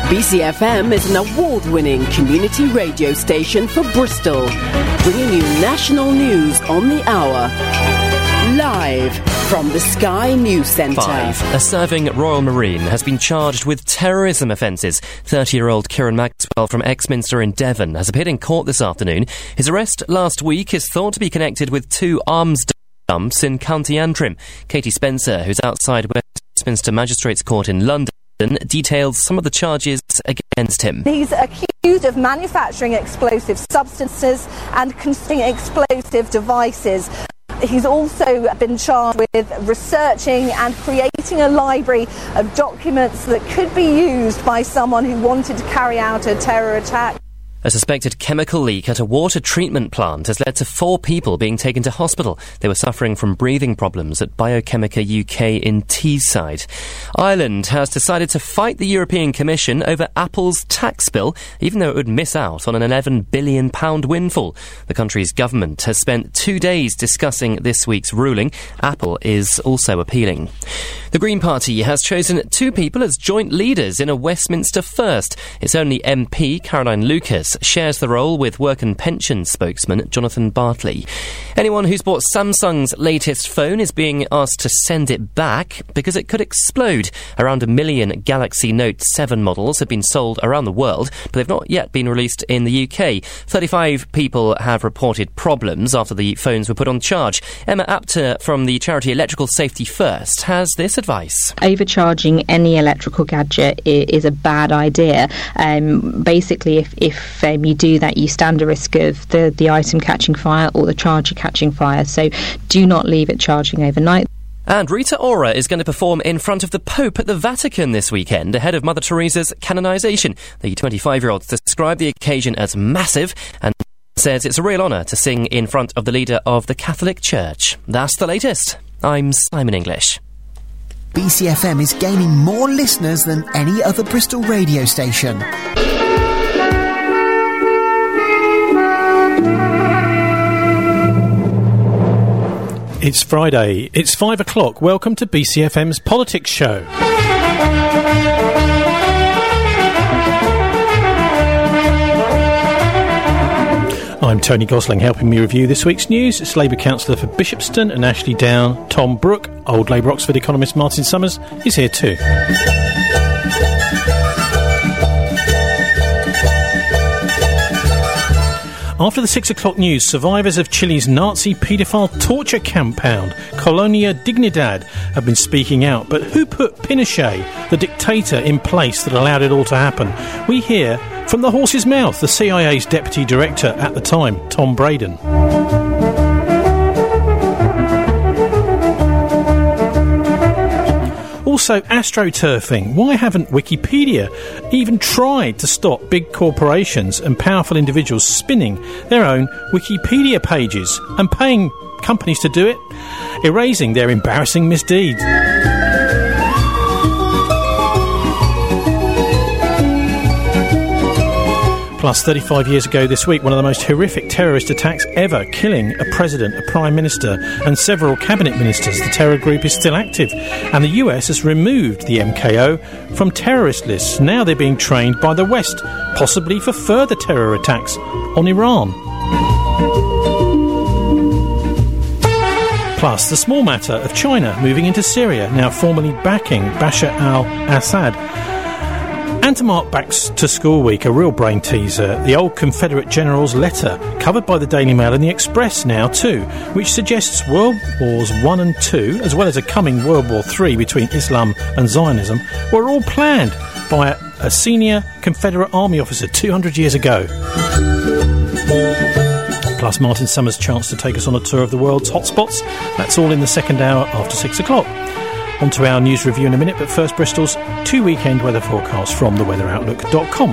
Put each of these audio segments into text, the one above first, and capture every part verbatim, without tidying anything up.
B C F M is an award-winning community radio station for Bristol, bringing you national news on the hour. Live from the Sky News Centre. Five. A serving Royal Marine has been charged with terrorism offences. thirty-year-old Kieran Maxwell from Exminster in Devon has appeared in court this afternoon. His arrest last week is thought to be connected with two arms dumps in County Antrim. Katie Spencer, who's outside Westminster Magistrates Court in London, details some of the charges against him. He's accused of manufacturing explosive substances and constructing explosive devices. He's also been charged with researching and creating a library of documents that could be used by someone who wanted to carry out a terror attack. A suspected chemical leak at a water treatment plant has led to four people being taken to hospital. They were suffering from breathing problems at Biochemica U K in Teesside. Ireland has decided to fight the European Commission over Apple's tax bill, even though it would miss out on an eleven billion pounds windfall. The country's government has spent two days discussing this week's ruling. Apple is also appealing. The Green Party has chosen two people as joint leaders in a Westminster first. Its only M P, Caroline Lucas, shares the role with Work and Pension spokesman Jonathan Bartley. Anyone who's bought Samsung's latest phone is being asked to send it back because it could explode. Around a million Galaxy Note seven models have been sold around the world, but they've not yet been released in the U K. thirty-five people have reported problems after the phones were put on charge. Emma Apter from the charity Electrical Safety First has this advice. Overcharging any electrical gadget is a bad idea. Um, basically, if, if um, you do that, you stand a risk of the, the item catching fire or the charger catching fire. So do not leave it charging overnight. And Rita Ora is going to perform in front of the Pope at the Vatican this weekend, ahead of Mother Teresa's canonisation. The twenty-five-year-old described the occasion as massive and says it's a real honour to sing in front of the leader of the Catholic Church. That's the latest. I'm Simon English. B C F M is gaining more listeners than any other Bristol radio station. It's Friday. It's five o'clock. Welcome to B C F M's Politics Show. I'm Tony Gosling. Helping me review this week's news, it's Labour councillor for Bishopston and Ashley Down, Tom Brooke. Old Labour Oxford economist Martin Summers is here too. After the six o'clock news, survivors of Chile's Nazi paedophile torture compound, Colonia Dignidad, have been speaking out. But who put Pinochet, the dictator, in place that allowed it all to happen? We hear from the horse's mouth, the C I A's deputy director at the time, Tom Braden. Also, astroturfing. Why haven't Wikipedia even tried to stop big corporations and powerful individuals spinning their own Wikipedia pages and paying companies to do it, erasing their embarrassing misdeeds? Plus, thirty-five years ago this week, one of the most horrific terrorist attacks ever, killing a president, a prime minister and several cabinet ministers. The terror group is still active, and the U S has removed the M K O from terrorist lists. Now they're being trained by the West, possibly for further terror attacks on Iran. Plus, the small matter of China moving into Syria, now formally backing Bashar al-Assad. And to mark back to school week, a real brain teaser, the old Confederate general's letter, covered by the Daily Mail and the Express now too, which suggests World Wars One and Two, as well as a coming World War Three between Islam and Zionism, were all planned by a, a senior Confederate army officer two hundred years ago. Plus, Martin Summers' chance to take us on a tour of the world's hotspots. That's all in the second hour after six o'clock. On to our news review in a minute, but first Bristol's two weekend weather forecast from the weather outlook dot com.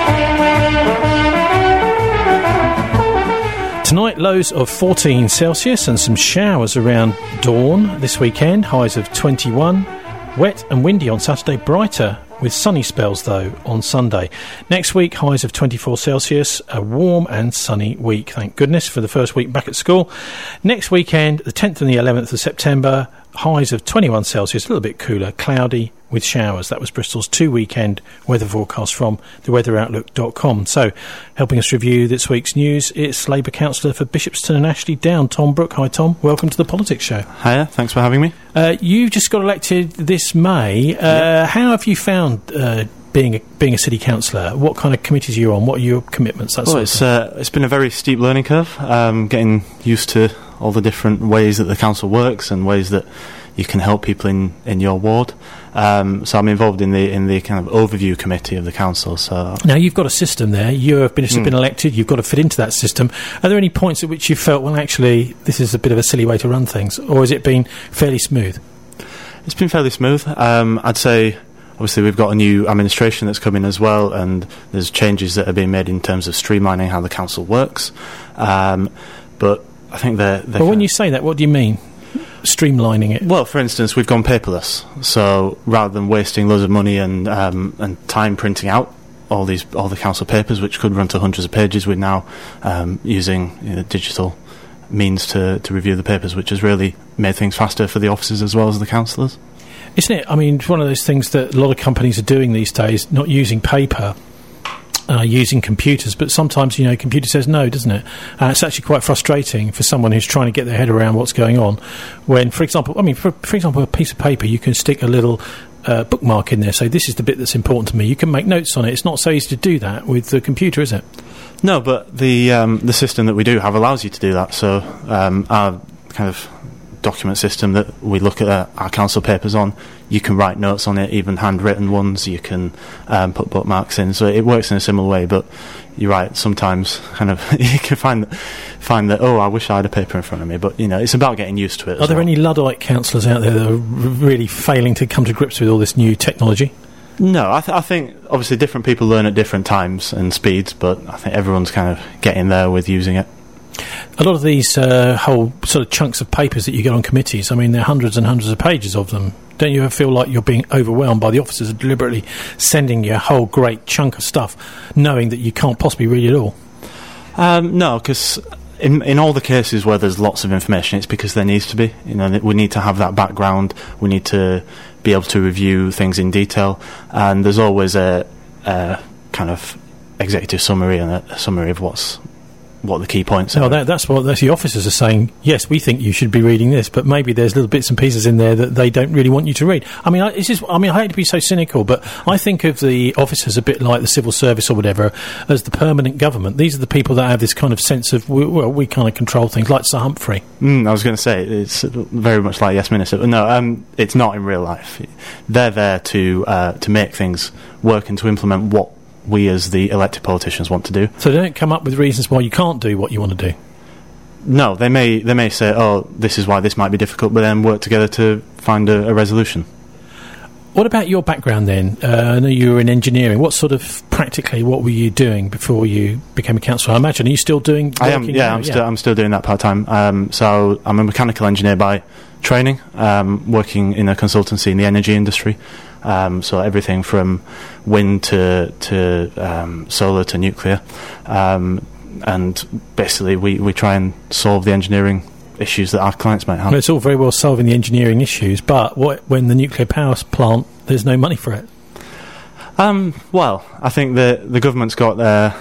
Tonight, lows of fourteen Celsius and some showers around dawn this weekend, highs of twenty-one. Wet and windy on Saturday, brighter with sunny spells though on Sunday. Next week, highs of twenty-four Celsius, a warm and sunny week, thank goodness, for the first week back at school. Next weekend, the tenth and the eleventh of September, highs of twenty-one Celsius, a little bit cooler, cloudy with showers. That was Bristol's two-weekend weather forecast from the weather outlook dot com. So, helping us review this week's news, it's Labour councillor for Bishopston and Ashley Down, Tom Brooke. Hi, Tom. Welcome to the Politics Show. Hiya, thanks for having me. Uh, you just got elected this May. Uh, yep. How have you found uh, being a, being a city councillor? What kind of committees are you on? What are your commitments? That well, sort it's, of thing? Uh, it's been a very steep learning curve, um, getting used to all the different ways that the council works and ways that you can help people in, in your ward. Um, so I'm involved in the in the kind of overview committee of the council. So now you've got a system there. You have been, mm. been elected. You've got to fit into that system. Are there any points at which you felt, well, actually, this is a bit of a silly way to run things, or has it been fairly smooth? It's been fairly smooth. Um, I'd say, obviously, we've got a new administration that's coming as well, and there's changes that are being made in terms of streamlining how the council works. Um, but I think they're... they're well, when you say that, what do you mean? Streamlining it? Well, for instance, we've gone paperless. So rather than wasting loads of money and um, and time printing out all these all the council papers, which could run to hundreds of pages, we're now um, using you know, digital means to, to review the papers, which has really made things faster for the officers as well as the councillors. Isn't it? I mean, it's one of those things that a lot of companies are doing these days, not using paper. Uh, using computers, but sometimes, you know, computer says no, doesn't it? Uh, it's actually quite frustrating for someone who's trying to get their head around what's going on. When, for example, I mean, for, for example, a piece of paper, you can stick a little uh, bookmark in there, say this is the bit that's important to me. You can make notes on it. It's not so easy to do that with the computer, is it? No, but the um, the system that we do have allows you to do that. So um, our kind of document system that we look at uh, our council papers on, you can write notes on it, even handwritten ones. You can um, put bookmarks in, so it works in a similar way. But you're right, sometimes kind of you can find that, find that oh, I wish I had a paper in front of me. But you know, it's about getting used to it. Are there well. any Luddite councillors out there that are r- really failing to come to grips with all this new technology? No, I, th- I think obviously different people learn at different times and speeds, but I think everyone's kind of getting there with using it. A lot of these uh, whole sort of chunks of papers that you get on committees, I mean, there are hundreds and hundreds of pages of them. Don't you ever feel like you're being overwhelmed by the officers deliberately sending you a whole great chunk of stuff, knowing that you can't possibly read it all? Um, no, because in in all the cases where there's lots of information, it's because there needs to be. You know, we need to have that background. We need to be able to review things in detail, and there's always a, a kind of executive summary and a, a summary of what's. what the key points no, are. That, that's what that's the officers are saying. Yes, we think you should be reading this, but maybe there's little bits and pieces in there that they don't really want you to read. I mean, I, this is, I mean, I hate to be so cynical, but I think of the officers a bit like the civil service or whatever as the permanent government. These are the people that have this kind of sense of, we, well, we kind of control things, like Sir Humphrey. Mm, I was going to say, it's very much like Yes Minister. But no, um, it's not in real life. They're there to uh, to make things work and to implement what we as the elected politicians want to do. So they don't come up with reasons why you can't do what you want to do? No, they may they may say, oh, this is why this might be difficult, but then work together to find a, a resolution. What about your background then? Uh, I know you were in engineering. What sort of, practically, what were you doing before you became a councillor? I imagine, are you still doing... I am, yeah, I'm, yeah. Still, I'm still doing that part-time. Um, so I'm a mechanical engineer by training, um, working in a consultancy in the energy industry. Um, so everything from wind to to um, solar to nuclear, um, and basically we, we try and solve the engineering issues that our clients might have. Well, it's all very well solving the engineering issues, but what when the nuclear power plant, there's no money for it? Um, well, I think the the government's got their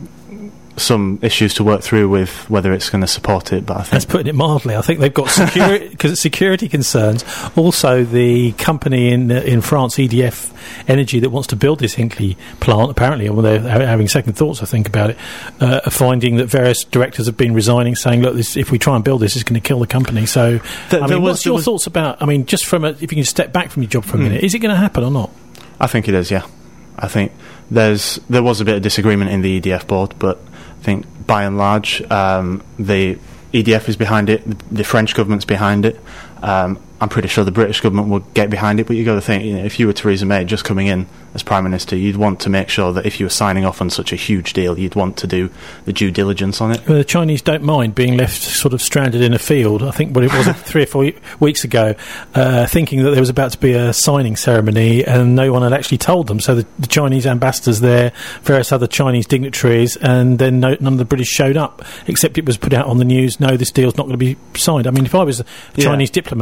some issues to work through with whether it's going to support it, but I think... That's putting it mildly. I think they've got security, because security concerns. Also, the company in uh, in France, E D F Energy, that wants to build this Hinkley plant, apparently, well, they're having second thoughts, I think, about it, uh, are finding that various directors have been resigning, saying, look, this, if we try and build this, it's going to kill the company. So, the, I mean, what's your thoughts about... I mean, just from a, if you can step back from your job for a mm. minute, is it going to happen or not? I think it is, yeah. I think there's there was a bit of disagreement in the E D F board, but I think by and large um, the E D F is behind it, the, the French government's behind it. Um, I'm pretty sure the British government will get behind it, but you've got to think, you know, if you were Theresa May just coming in as Prime Minister, you'd want to make sure that if you were signing off on such a huge deal, you'd want to do the due diligence on it. Well, the Chinese don't mind being left sort of stranded in a field. I think what it was three or four weeks ago, uh, thinking that there was about to be a signing ceremony and no one had actually told them. So the, the Chinese ambassadors there, various other Chinese dignitaries, and then no, none of the British showed up, except it was put out on the news, no, this deal's not going to be signed. I mean, if I was a yeah. Chinese diplomat, I'd think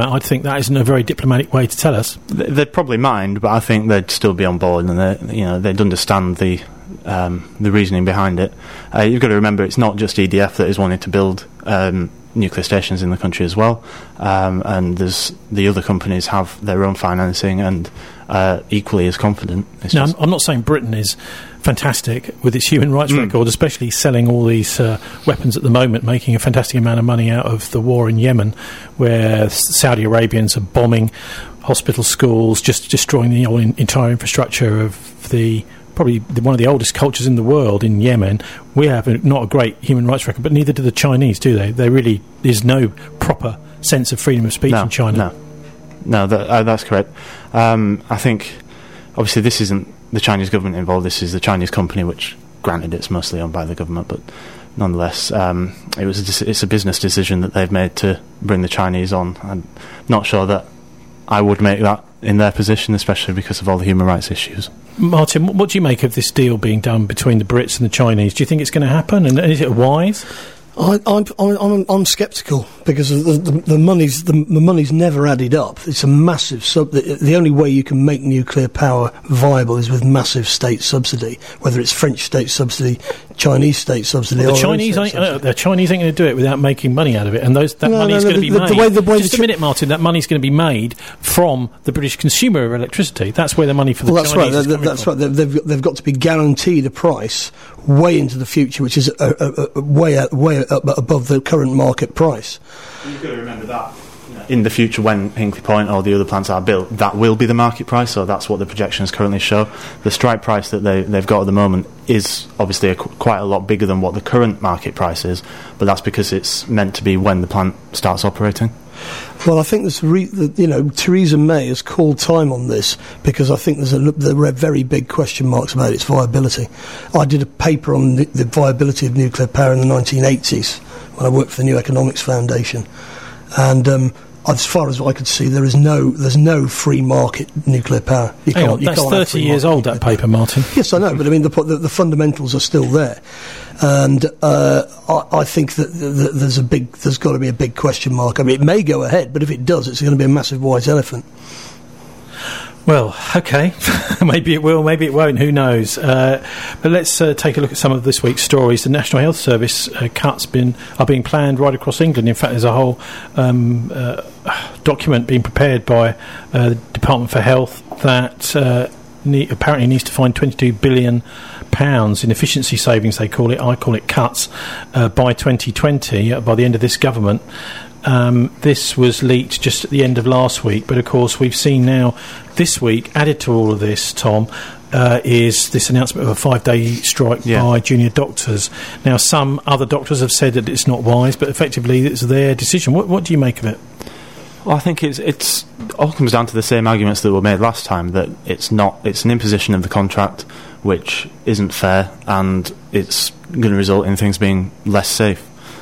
that isn't a very diplomatic way to tell us. They'd probably mind, but I think they'd still be on board, and they, you know, they'd understand the um, the reasoning behind it. Uh, you've got to remember, it's not just E D F that is wanting to build um, nuclear stations in the country as well, um, and there's the other companies have their own financing and uh, equally as confident. It's now, just I'm not saying Britain is fantastic with its human rights mm. record, especially selling all these uh, weapons at the moment, making a fantastic amount of money out of the war in Yemen, where Saudi Arabians are bombing hospital, schools, just destroying the whole in, entire infrastructure of the probably the, one of the oldest cultures in the world in Yemen. We have a, not a great human rights record, but neither do the Chinese, do they? There really is no proper sense of freedom of speech no, in China. No, no, that, uh, that's correct. Um, I think, obviously, this isn't the Chinese government involved. This is the Chinese company, which, granted, it's mostly owned by the government, but nonetheless, um, it was a, it's a business decision that they've made to bring the Chinese on. I'm not sure that I would make that in their position, especially because of all the human rights issues. Martin, what do you make of this deal being done between the Brits and the Chinese? Do you think it's going to happen, and is it wise? I, I'm, I'm, I'm sceptical because the, the, the money's the, the money's never added up. It's a massive sub. The, the only way you can make nuclear power viable is with massive state subsidy, whether it's French state subsidy, Chinese state subsidy. Well, the or Chinese, ain't, uh, the Chinese ain't going to do it without making money out of it, and those that no, money's no, no, going to be the, made. The way, the way Just the a minute, Martin. That money's going to be made from the British consumer of electricity. That's where the money for the well, that's Chinese right. is That, coming that's from. right. They've, they've got to be guaranteed a price way into the future, which is uh, uh, uh, way uh, way up above the current market price. You've got to remember that in the future, when Hinkley Point or the other plants are built, that will be the market price. So that's what the projections currently show. The strike price that they, they've got at the moment is obviously a, quite a lot bigger than what the current market price is, but that's because it's meant to be when the plant starts operating. Well, I think there's re- the, you know, Theresa May has called time on this because I think there's a there are very big question marks about its viability. I did a paper on the, the viability of nuclear power in the nineteen eighties when I worked for the New Economics Foundation, and um, as far as I could see, there is no there's no free market nuclear power. You Hang can't, on, you that's can't have thirty free years market old, that nuclear paper, power. Martin. Yes, I know, but I mean the the, the fundamentals are still there, and uh, I, I think that, that there's a big there's got to be a big question mark. I mean, it may go ahead, but if it does, it's going to be a massive white elephant. Well, okay. Maybe it will, maybe it won't, who knows. Uh, but let's uh, take a look at some of this week's stories. The National Health Service uh, cuts been, are being planned right across England. In fact, there's a whole um, uh, document being prepared by uh, the Department for Health that uh, ne- apparently needs to find twenty-two billion pounds in efficiency savings, they call it. I call it cuts, uh, by twenty twenty, uh, by the end of this government. Um, this was leaked just at the end of last week, but of course we've seen now this week, added to all of this, Tom, uh, is this announcement of a five-day strike yeah. by junior doctors. Now, some other doctors have said that it's not wise, but effectively it's their decision. What, what do you make of it? Well, I think it's it's all comes down to the same arguments that were made last time, that it's not it's an imposition of the contract which isn't fair, and it's going to result in things being less safe.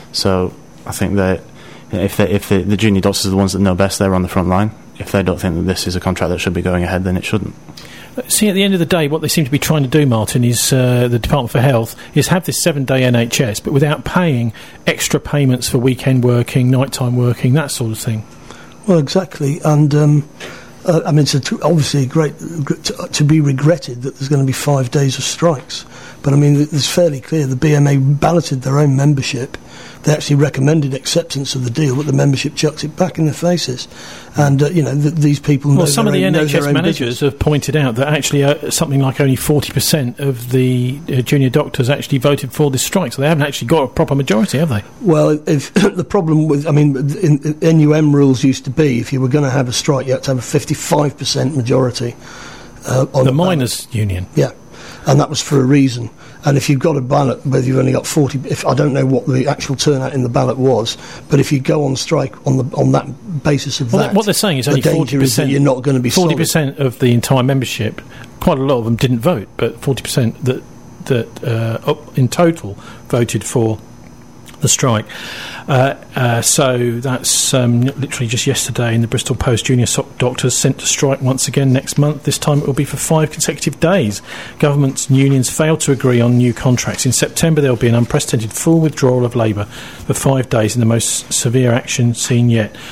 So I think that if they, if the, the junior doctors are the ones that know best, they're on the front line. If they don't think that this is a contract that should be going ahead, then it shouldn't. See, at the end of the day, what they seem to be trying to do, Martin, is uh, the Department for Health, is have this seven-day N H S, but without paying extra payments for weekend working, nighttime working, that sort of thing. Well, exactly, and um, uh, I mean, it's a t- obviously great to, to be regretted that there's going to be five days of strikes. But I mean, it's fairly clear the B M A balloted their own membership. They actually recommended acceptance of the deal, but the membership chucked it back in their faces. And, uh, you know, th- these people know Well, some of the own, N H S managers business. have pointed out that actually uh, something like only forty percent of the uh, junior doctors actually voted for this strike, so they haven't actually got a proper majority, have they? Well, if the problem with, I mean, in, in N U M rules used to be if you were going to have a strike, you had to have a fifty-five percent majority. Uh, on the the miners' union. Yeah, and that was for a reason. And if you've got a ballot, whether you've only got forty, if I don't know what the actual turnout in the ballot was, but if you go on strike on the on that basis of well, that, what they're saying is the only danger forty is percent. that you're not going to be forty percent of the entire membership. Quite a lot of them didn't vote, but forty percent that that uh, in total voted for the strike. Uh, uh, so that's um, literally just yesterday in the Bristol Post. Junior doctors sent to strike once again next month. This time it will be for five consecutive days. Governments and unions failed to agree on new contracts. In September there will be an unprecedented full withdrawal of labour for five days in the most severe action seen yet.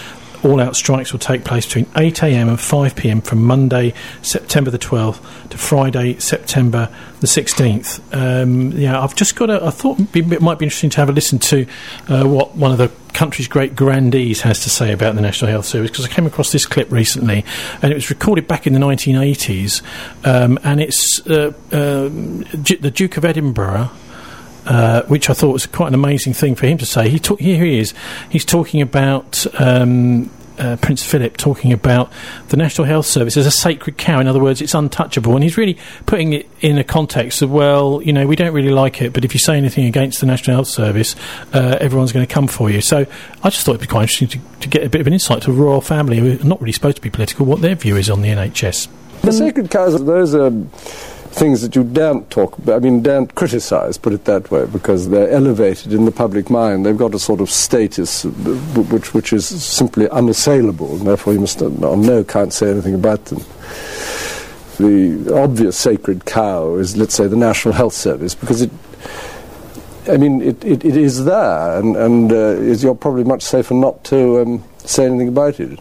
all-out strikes will take place between eight a m and five p m from Monday, September the twelfth, to Friday, September the sixteenth. Um, yeah, I've just got a... I thought it might be interesting to have a listen to uh, what one of the country's great grandees has to say about the National Health Service, because I came across this clip recently, and it was recorded back in the nineteen eighties, um, and it's uh, uh, G- the Duke of Edinburgh, uh, which I thought was quite an amazing thing for him to say. He talk, here he is. He's talking about... Um, Uh, Prince Philip talking about the National Health Service as a sacred cow. In other words, it's untouchable, and he's really putting it in a context of, well, you know, we don't really like it, but if you say anything against the National Health Service, uh, everyone's going to come for you. So I just thought it'd be quite interesting to, to get a bit of an insight to a royal family who are not really supposed to be political, what their view is on the N H S. The sacred cows, those are things that you daren't talk about, I mean, daren't criticise, put it that way, because they're elevated in the public mind. They've got a sort of status which which is simply unassailable, and therefore you must on no account say anything about them. The obvious sacred cow is, let's say, the National Health Service, because it, I mean, it, it, it is there, and, and uh, is, you're probably much safer not to um, say anything about it.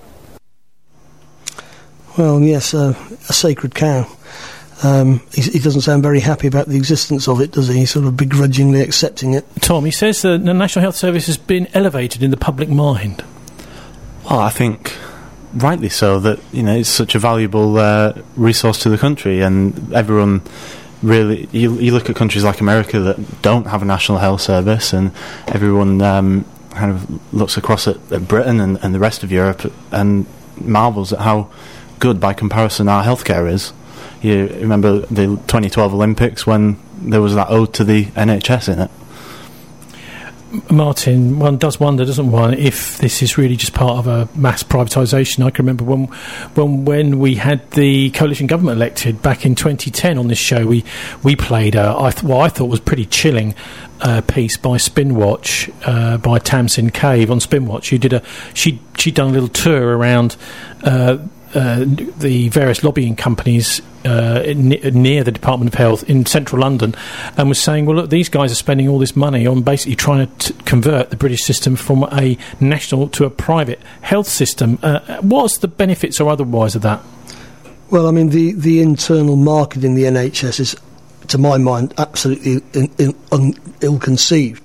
Well, yes, uh, a sacred cow. Um, he, he doesn't sound very happy about the existence of it, does he? He's sort of begrudgingly accepting it. Tom, he says that the National Health Service has been elevated in the public mind. Well, I think rightly so, that, you know, it's such a valuable uh, resource to the country, and everyone really... You, you look at countries like America that don't have a National Health Service, and everyone um, kind of looks across at, at Britain and, and the rest of Europe and marvels at how good, by comparison, our healthcare is. You remember the twenty twelve Olympics when there was that ode to the N H S in it? Martin, one does wonder, doesn't one, if this is really just part of a mass privatisation. I can remember when, when when we had the coalition government elected back in twenty ten on this show, we we played a, I th- what I thought was pretty chilling uh, piece by Spinwatch, uh, by Tamsin Cave on Spinwatch. Who did a she she'd done a little tour around uh, uh, the various lobbying companies Uh, n- near the Department of Health in central London, and was saying, well, look, these guys are spending all this money on basically trying to t- convert the British system from a national to a private health system. Uh, what's the benefits or otherwise of that? Well, I mean, the, the internal market in the N H S is, to my mind, absolutely in, in, un, ill-conceived.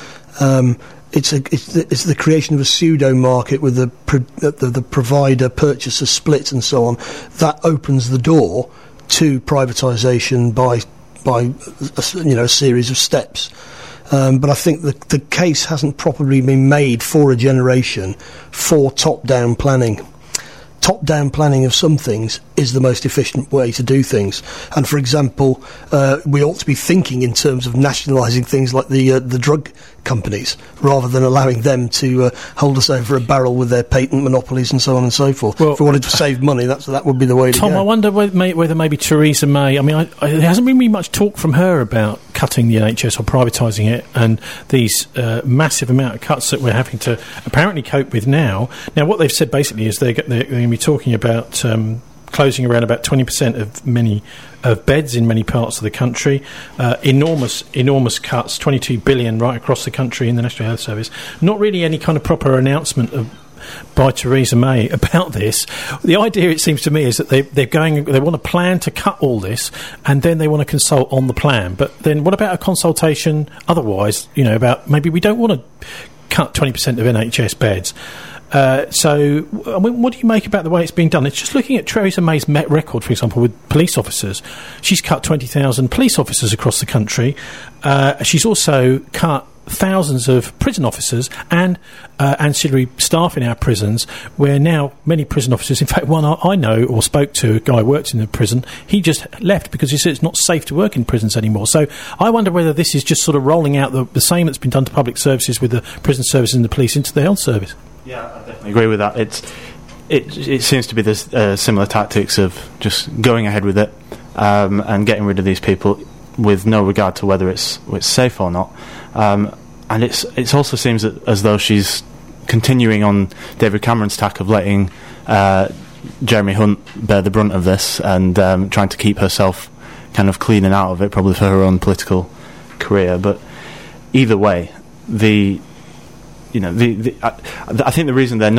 Um, It's a it's the, it's the creation of a pseudo market with the, pro, the the provider purchaser split and so on. That opens the door to privatisation by by a, you know a series of steps. Um, but I think the the case hasn't properly been made for a generation for top-down planning. Top-down planning of some things is the most efficient way to do things. And, for example, uh, we ought to be thinking in terms of nationalising things like the uh, the drug companies, rather than allowing them to uh, hold us over a barrel with their patent monopolies and so on and so forth. Well, if we wanted to save money, that's that would be the way to Tom, go. Tom, I wonder whether, may, whether maybe Theresa May... I mean, I, I, there hasn't been really much talk from her about cutting the N H S or privatising it, and these uh, massive amount of cuts that we're having to apparently cope with now. Now, what they've said basically is they're, they're going to be talking about... Um, closing around about twenty percent of many of beds in many parts of the country. Uh, enormous, enormous cuts, twenty-two billion right across the country in the National Health Service. Not really any kind of proper announcement of, by Theresa May about this. The idea, it seems to me, is that they, they're going, they want a plan to cut all this, and then they want to consult on the plan. But then what about a consultation otherwise, you know, about maybe we don't want to cut twenty percent of N H S beds. Uh, so, I mean, what do you make about the way it's being done? It's just looking at Theresa May's Met record, for example, with police officers. She's cut twenty thousand police officers across the country. Uh, she's also cut thousands of prison officers and uh, ancillary staff in our prisons, where now many prison officers, in fact, one I, I know or spoke to, a guy who worked in the prison, he just left because he said it's not safe to work in prisons anymore. So I wonder whether this is just sort of rolling out the, the same that's been done to public services with the prison services and the police into the health service. Yeah, I definitely agree with that. It's it it seems to be this uh, similar tactics of just going ahead with it um, and getting rid of these people with no regard to whether it's it's safe or not. Um, and it's it also seems that, as though she's continuing on David Cameron's tack of letting uh, Jeremy Hunt bear the brunt of this, and um, trying to keep herself kind of clean and out of it, probably for her own political career. But either way, the You know, the, the, I, I think the reason they're not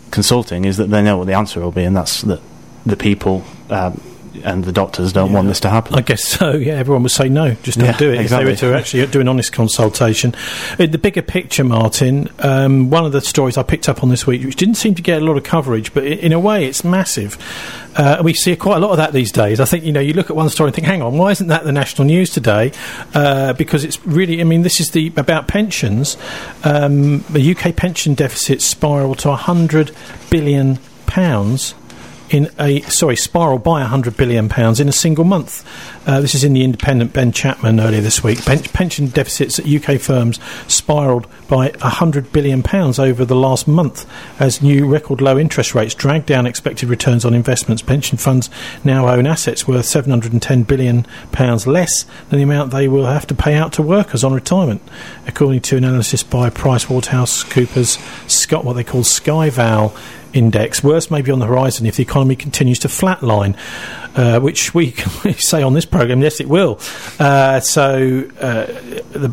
consulting is that they know what the answer will be, and that's that the people um, and the doctors don't yeah. want this to happen. I guess so, yeah. Everyone would say no, just don't yeah, do it exactly. if they were to actually do an honest consultation. In the bigger picture, Martin, um, one of the stories I picked up on this week, which didn't seem to get a lot of coverage, but in a way it's massive. Uh, we see quite a lot of that these days. I think, you know, you look at one story and think, hang on, why isn't that the national news today? Uh, because it's really, I mean, this is the about pensions. Um, the U K pension deficit spiralled to one hundred billion pounds in a sorry spiral by one hundred billion pounds in a single month. Uh, this is in the Independent. Ben Chapman earlier this week. Pen- pension deficits at U K firms spiralled by one hundred billion pounds over the last month as new record low interest rates dragged down expected returns on investments. Pension funds now own assets worth seven hundred ten billion pounds less than the amount they will have to pay out to workers on retirement, according to an analysis by PricewaterhouseCoopers Scott, what they call SkyVal index. Worse may be on the horizon if the economy continues to flatline, uh, which we say on this programme, yes, it will. Uh, so, uh, the,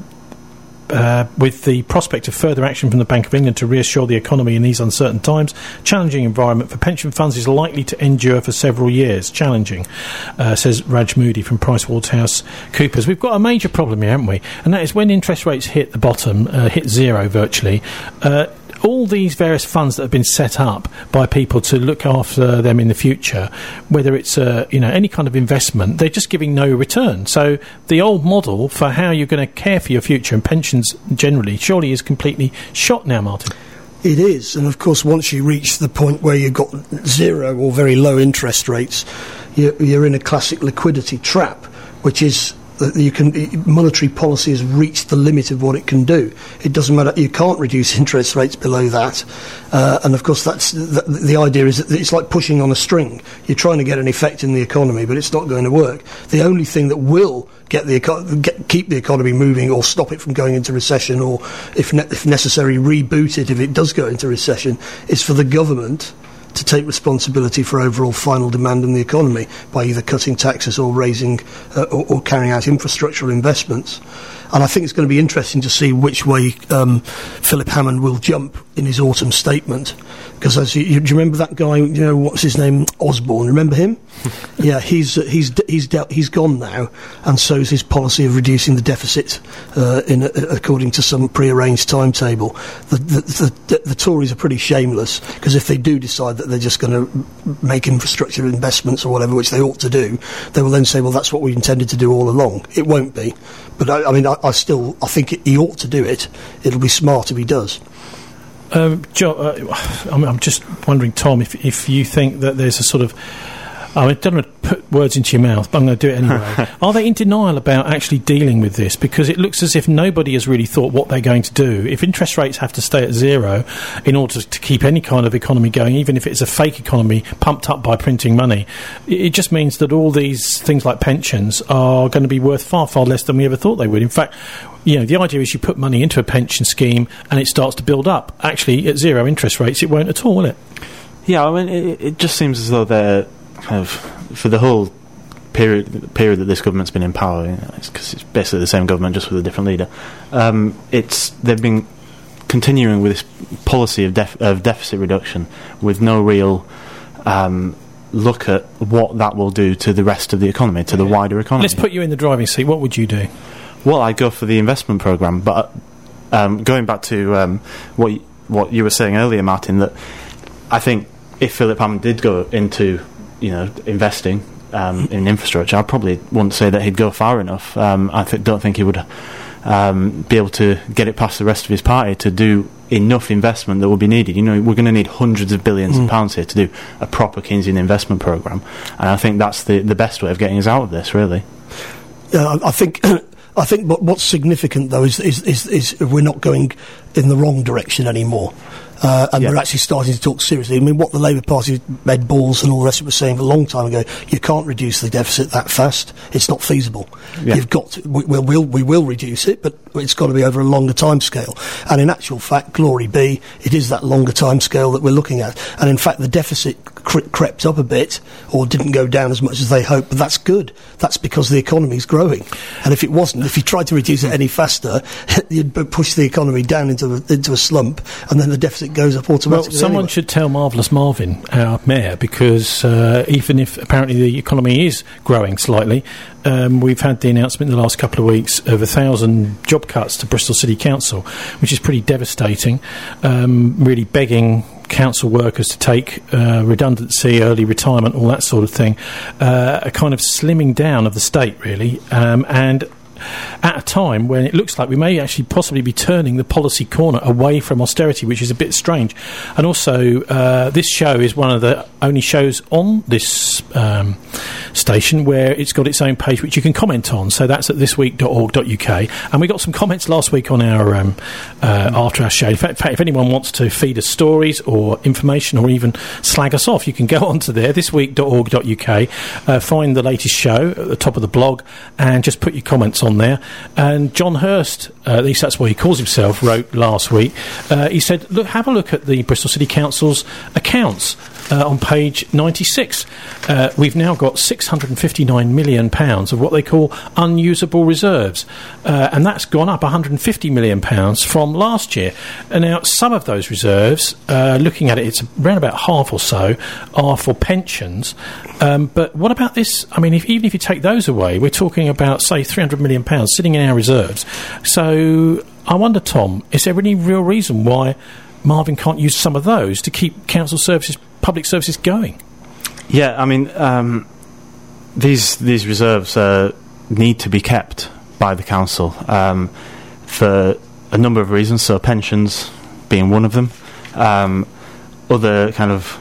uh, with the prospect of further action from the Bank of England to reassure the economy in these uncertain times, challenging environment for pension funds is likely to endure for several years. Challenging, uh, says Raj Moody from PricewaterhouseCoopers. We've got a major problem here, haven't we? And that is when interest rates hit the bottom, uh, hit zero virtually, uh, all these various funds that have been set up by people to look after them in the future, whether it's uh, you know any kind of investment, they're just giving no return. So the old model for how you're going to care for your future and pensions generally surely is completely shot now, Martin. It is, and of course once you reach the point where you've got zero or very low interest rates, you're, you're in a classic liquidity trap, which is that you can monetary policy has reached the limit of what it can do. It doesn't matter. You can't reduce interest rates below that, uh, and of course that's the, the idea is that it's like pushing on a string. You're trying to get an effect in the economy, but it's not going to work. The only thing that will get the eco- get, keep the economy moving or stop it from going into recession, or if, ne- if necessary reboot it if it does go into recession, is for the government to take responsibility for overall final demand in the economy by either cutting taxes or raising uh, or, or carrying out infrastructural investments. And I think it's going to be interesting to see which way um, Philip Hammond will jump in his autumn statement. Because as you, you, do you remember that guy? You know what's his name? Osborne. Remember him? yeah, he's uh, he's he's de- he's gone now, and so is his policy of reducing the deficit uh, in uh, according to some prearranged timetable. The the, the, the Tories are pretty shameless, because if they do decide that they're just going to make infrastructure investments or whatever, which they ought to do, they will then say, well, that's what we intended to do all along. It won't be, but I, I mean, I, I still I think it, he ought to do it. It'll be smart if he does. Um, Joe, uh, I'm, I'm just wondering, Tom, if if you think that there's a sort of, I don't want to put words into your mouth, but I'm going to do it anyway. Are they in denial about actually dealing with this? Because it looks as if nobody has really thought what they're going to do. If interest rates have to stay at zero in order to keep any kind of economy going, even if it's a fake economy pumped up by printing money, it, it just means that all these things like pensions are going to be worth far, far less than we ever thought they would. In fact, you know, the idea is you put money into a pension scheme and it starts to build up. Actually, at zero interest rates, it won't at all, will it? Yeah, I mean, it, it just seems as though they're kind of, for the whole period period that this government's been in power, you know, it's because it's basically the same government just with a different leader. Um, it's they've been continuing with this policy of, def- of deficit reduction with no real um, look at what that will do to the rest of the economy, to the wider economy. Let's put you in the driving seat. What would you do? Well, I'd go for the investment programme, but um, going back to um, what y- what you were saying earlier, Martin, that I think if Philip Hammond did go into, you know, investing um, in infrastructure, I probably wouldn't say that he'd go far enough. Um, I th- don't think he would um, be able to get it past the rest of his party to do enough investment that will be needed. You know, we're going to need hundreds of billions mm. of pounds here to do a proper Keynesian investment programme, and I think that's the, the best way of getting us out of this, really. Yeah, I think... I think what, what's significant, though, is, is, is, is we're not going in the wrong direction anymore. Uh, and yeah. we're actually starting to talk seriously. I mean, what the Labour Party, Ed Balls and all the rest of it were saying a long time ago, you can't reduce the deficit that fast. It's not feasible. Yeah. You've got to, we, we'll, we'll, we will reduce it, but it's got to be over a longer time scale. And in actual fact, glory be, it is that longer time scale that we're looking at. And in fact, the deficit cre- crept up a bit or didn't go down as much as they hoped, but that's good. That's because the economy is growing. And if it wasn't, if you tried to reduce it any faster, you'd push the economy down into a, into a slump, and then the deficit goes up automatically. Well, someone anyway. should tell Marvellous Marvin, our mayor, because uh, even if apparently the economy is growing slightly, um, we've had the announcement in the last couple of weeks of a thousand job cuts to Bristol City Council, which is pretty devastating, um, really begging council workers to take uh, redundancy, early retirement, all that sort of thing, uh, a kind of slimming down of the state, really, um, and at a time when it looks like we may actually possibly be turning the policy corner away from austerity, which is a bit strange. And also, uh, this show is one of the only shows on this um, station where it's got its own page which you can comment on. So that's at this week dot org dot U K. And we got some comments last week on our um, uh, after our show. In fact, in fact, if anyone wants to feed us stories or information or even slag us off, you can go onto there, this week dot org dot U K, uh, find the latest show at the top of the blog, and just put your comments on there. And John Hurst, uh, at least that's what he calls himself, wrote last week. Uh, he said, "Look, have a look at the Bristol City Council's accounts uh, on page ninety-six. Uh, we've now got six hundred fifty-nine million pounds of what they call unusable reserves, uh, and that's gone up one hundred fifty million pounds from last year. And now some of those reserves, uh, looking at it, it's around about half or so are for pensions. Um, but what about this? I mean, if, even if you take those away, we're talking about, say, three hundred million pounds sitting in our reserves. So I wonder, Tom, is there any real reason why Marvin can't use some of those to keep council services, public services going?" Yeah, I mean, um, these these reserves uh, need to be kept by the council um, for a number of reasons. So pensions being one of them. Um, other kind of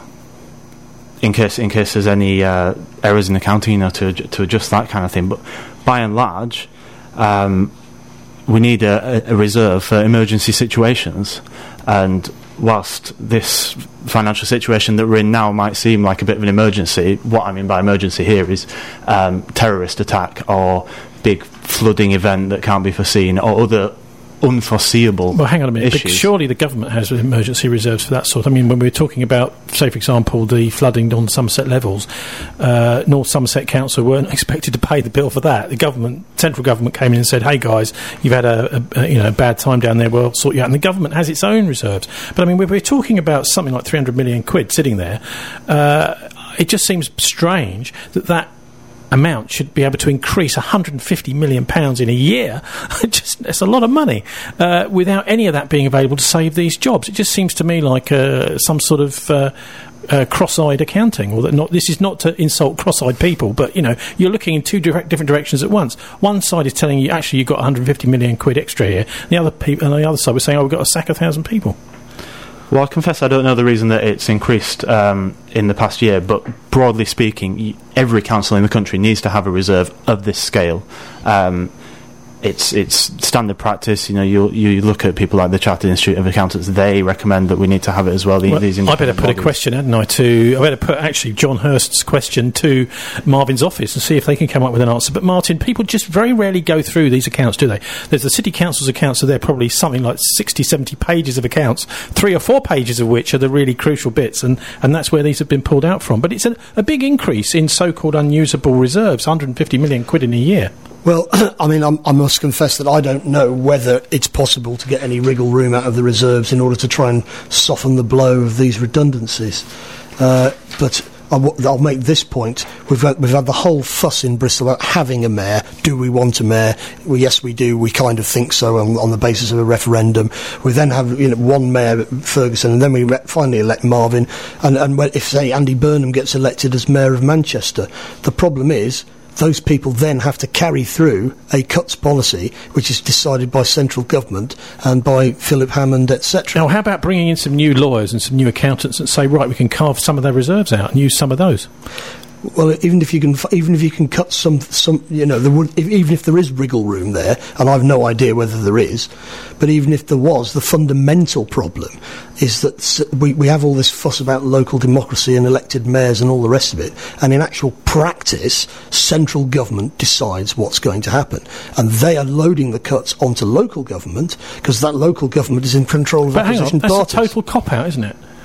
in case in case there's any uh, errors in accounting, you know, to to adjust that kind of thing. But by and large, um, we need a, a reserve for emergency situations. And whilst this financial situation that we're in now might seem like a bit of an emergency, what I mean by emergency here is um, terrorist attack or big flooding event that can't be foreseen or other unforeseeable Well, hang on a minute. issues. Because surely the government has emergency reserves for that sort. I mean, when we're talking about, say, for example, the flooding on Somerset levels, uh, North Somerset Council weren't expected to pay the bill for that. The government, central government, came in and said, "Hey guys, you've had a, a, a you know a bad time down there. We'll sort you out." And the government has its own reserves. But I mean, we're, we're talking about something like three hundred million quid sitting there. Uh, it just seems strange that that amount should be able to increase one hundred fifty million pounds in a year. Just, it's a lot of money uh, without any of that being available to save these jobs. It just seems to me like uh, some sort of uh, uh, cross-eyed accounting, or that not. This is not to insult cross-eyed people, but you know, you're looking in two direct, different directions at once. One side is telling you actually you've got one hundred fifty million quid extra here. The other people, and the other side was saying, "Oh, we've got to sack a thousand people." Well, I confess I don't know the reason that it's increased um, in the past year, but broadly speaking, y- every council in the country needs to have a reserve of this scale. Um, it's it's standard practice. You know, you you look at people like the Chartered Institute of Accountants; they recommend that we need to have it as well. The, well these I better put bodies. a question, hadn't I? To I better put actually John Hurst's question to Marvin's office and see if they can come up with an answer. But Martin, people just very rarely go through these accounts, do they? There's the City Council's accounts, so they're probably something like sixty, seventy pages of accounts, three or four pages of which are the really crucial bits, and, and that's where these have been pulled out from. But it's a, a big increase in so-called unusable reserves, one hundred fifty million quid in a year. Well, I mean, I'm, I must confess that I don't know whether it's possible to get any wriggle room out of the reserves in order to try and soften the blow of these redundancies. Uh, but I w- I'll make this point. We've had, we've had the whole fuss in Bristol about having a mayor. Do we want a mayor? Well, yes, we do. We kind of think so on, on the basis of a referendum. We then have you know, one mayor, Ferguson, and then we re- finally elect Marvin. And, and when, if, say, Andy Burnham gets elected as mayor of Manchester, the problem is those people then have to carry through a cuts policy which is decided by central government and by Philip Hammond, et cetera. Now, how about bringing in some new lawyers and some new accountants and say, right, we can carve some of their reserves out and use some of those? Well, even if you can, even if you can cut some, some, you know, there would, if, even if there is wriggle room there, and I've no idea whether there is, but even if there was, the fundamental problem is that we we have all this fuss about local democracy and elected mayors and all the rest of it, and in actual practice, central government decides what's going to happen, and they are loading the cuts onto local government because that local government is in control of but hang on, opposition that's parties. a total cop out, isn't it?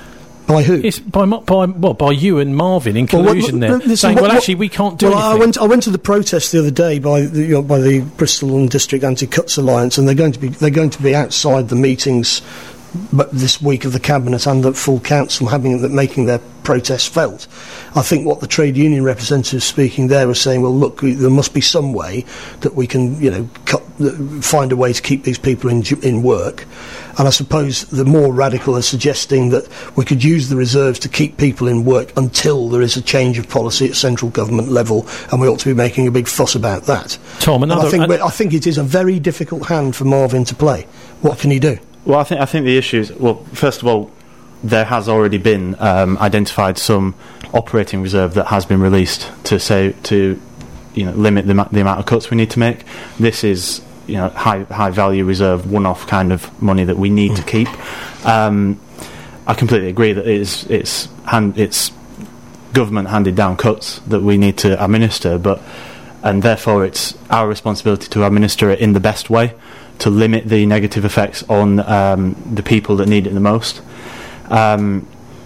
By who? It's by by well by you and Marvin in collusion well, what, there, saying, what, well, what, actually, we can't do well, anything. I went I went to the protest the other day by the you know, by the Bristol and District Anti-Cuts Alliance, and they're going to be they're going to be outside the meetings, but this week of the cabinet and the full council having making their protest felt. I think what the trade union representatives speaking there were saying, well, look, we, there must be some way that we can, you know, cut, uh, find a way to keep these people in in work. And I suppose the more radical are suggesting that we could use the reserves to keep people in work until there is a change of policy at central government level, and we ought to be making a big fuss about that. Tom, another, and I think uh, I think it is a very difficult hand for Marvin to play. What can he do? Well, I think I think the issue is, well, first of all, there has already been um, identified some operating reserve that has been released to say to, you know, limit the, the amount of cuts we need to make. This is, you know, high high value reserve, one off kind of money that we need mm. to keep. Um, I completely agree that it's it's hand, it's government handed down cuts that we need to administer, but and therefore it's our responsibility to administer it in the best way, to limit the negative effects on um, the people that need it the most. Um,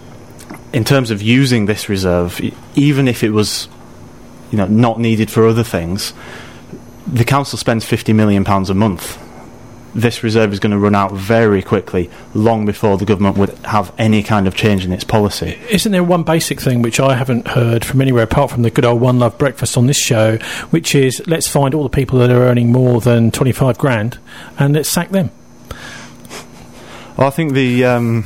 in terms of using this reserve, even if it was, you know, not needed for other things, the council spends fifty million pounds a month. This reserve is going to run out very quickly, long before the government would have any kind of change in its policy. Isn't there one basic thing which I haven't heard from anywhere apart from the good old One Love breakfast on this show, which is let's find all the people that are earning more than twenty-five grand and let's sack them? Well, I think the um,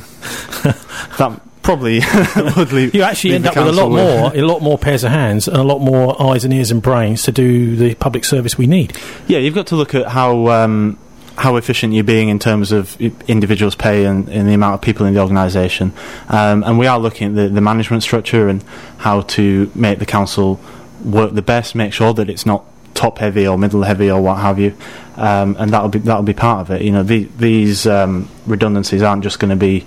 that probably would leave. You actually leave end up with a lot with. more, a lot more pairs of hands, and a lot more eyes and ears and brains to do the public service we need. Yeah, you've got to look at how um, how efficient you're being in terms of individuals' pay and, and the amount of people in the organisation, um, and we are looking at the, the management structure and how to make the council work the best, make sure that it's not top heavy or middle heavy or what have you, um, and that'll be that'll be part of it. You know, the, these um, redundancies aren't just going to be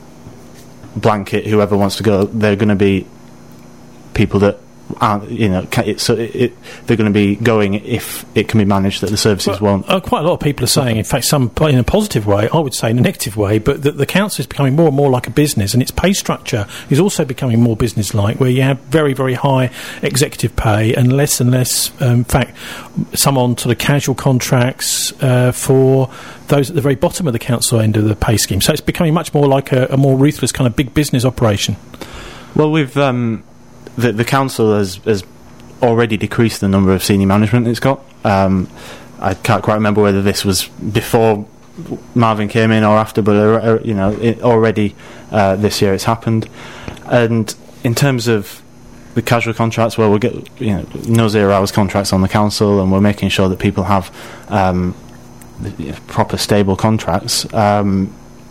blanket whoever wants to go. They're going to be people that aren't, you know, it, so it, it, they're going to be going if it can be managed that the services well, won't. Uh, quite a lot of people are saying, in fact, some in a positive way, I would say in a negative way, but that the council is becoming more and more like a business, and its pay structure is also becoming more business-like, where you have very, very high executive pay and less and less, um, in fact, some on sort of casual contracts uh, for those at the very bottom of the council end of the pay scheme. So it's becoming much more like a, a more ruthless kind of big business operation. Well, we've... Um, The, the council has, has already decreased the number of senior management it's got. Um, I can't quite remember whether this was before Marvin came in or after, but uh, you know, it already uh, this year it's happened. And in terms of the casual contracts, well, we'll get, you know, no zero hours contracts on the council, and we're making sure that people have um, the, you know, proper stable contracts. Um,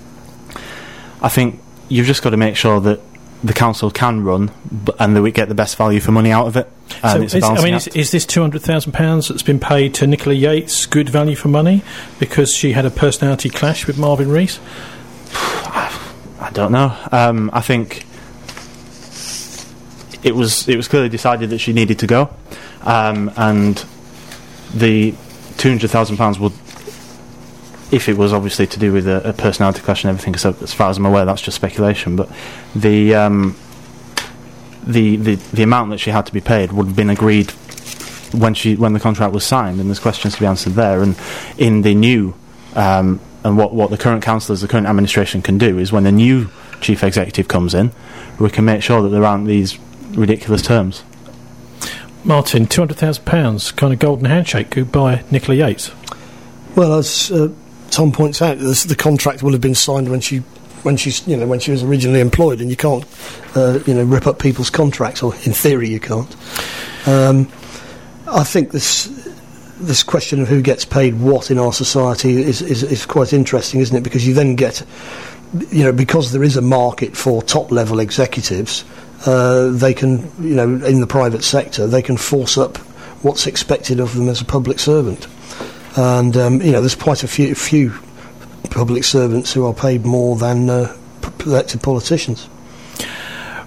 I think you've just got to make sure that the council can run, b- and that we get the best value for money out of it. So it's is, I mean, is, is this two hundred thousand pounds that's been paid to Nicola Yates good value for money because she had a personality clash with Marvin Rees? I don't know. Um, I think it was it was clearly decided that she needed to go, um, and the two hundred thousand pounds would, if it was obviously to do with a, a personality clash and everything, because as far as I'm aware that's just speculation, but the, um, the the the amount that she had to be paid would have been agreed when she when the contract was signed, and there's questions to be answered there. And in the new um, and what, what the current councillors, the current administration can do is when the new chief executive comes in, we can make sure that there aren't these ridiculous terms. Martin, two hundred thousand pounds, kind of golden handshake, goodbye Nicola Yates. Well, as uh, Tom points out, this, the contract will have been signed when she, when she's, you know, when she was originally employed, and you can't, uh, you know, rip up people's contracts, or in theory you can't. Um, I think this this question of who gets paid what in our society is, is is quite interesting, isn't it? Because you then get, you know, because there is a market for top level executives, uh, they can, you know, in the private sector, they can force up what's expected of them as a public servant. And, um, you know, there's quite a few, few public servants who are paid more than uh, p- elected politicians.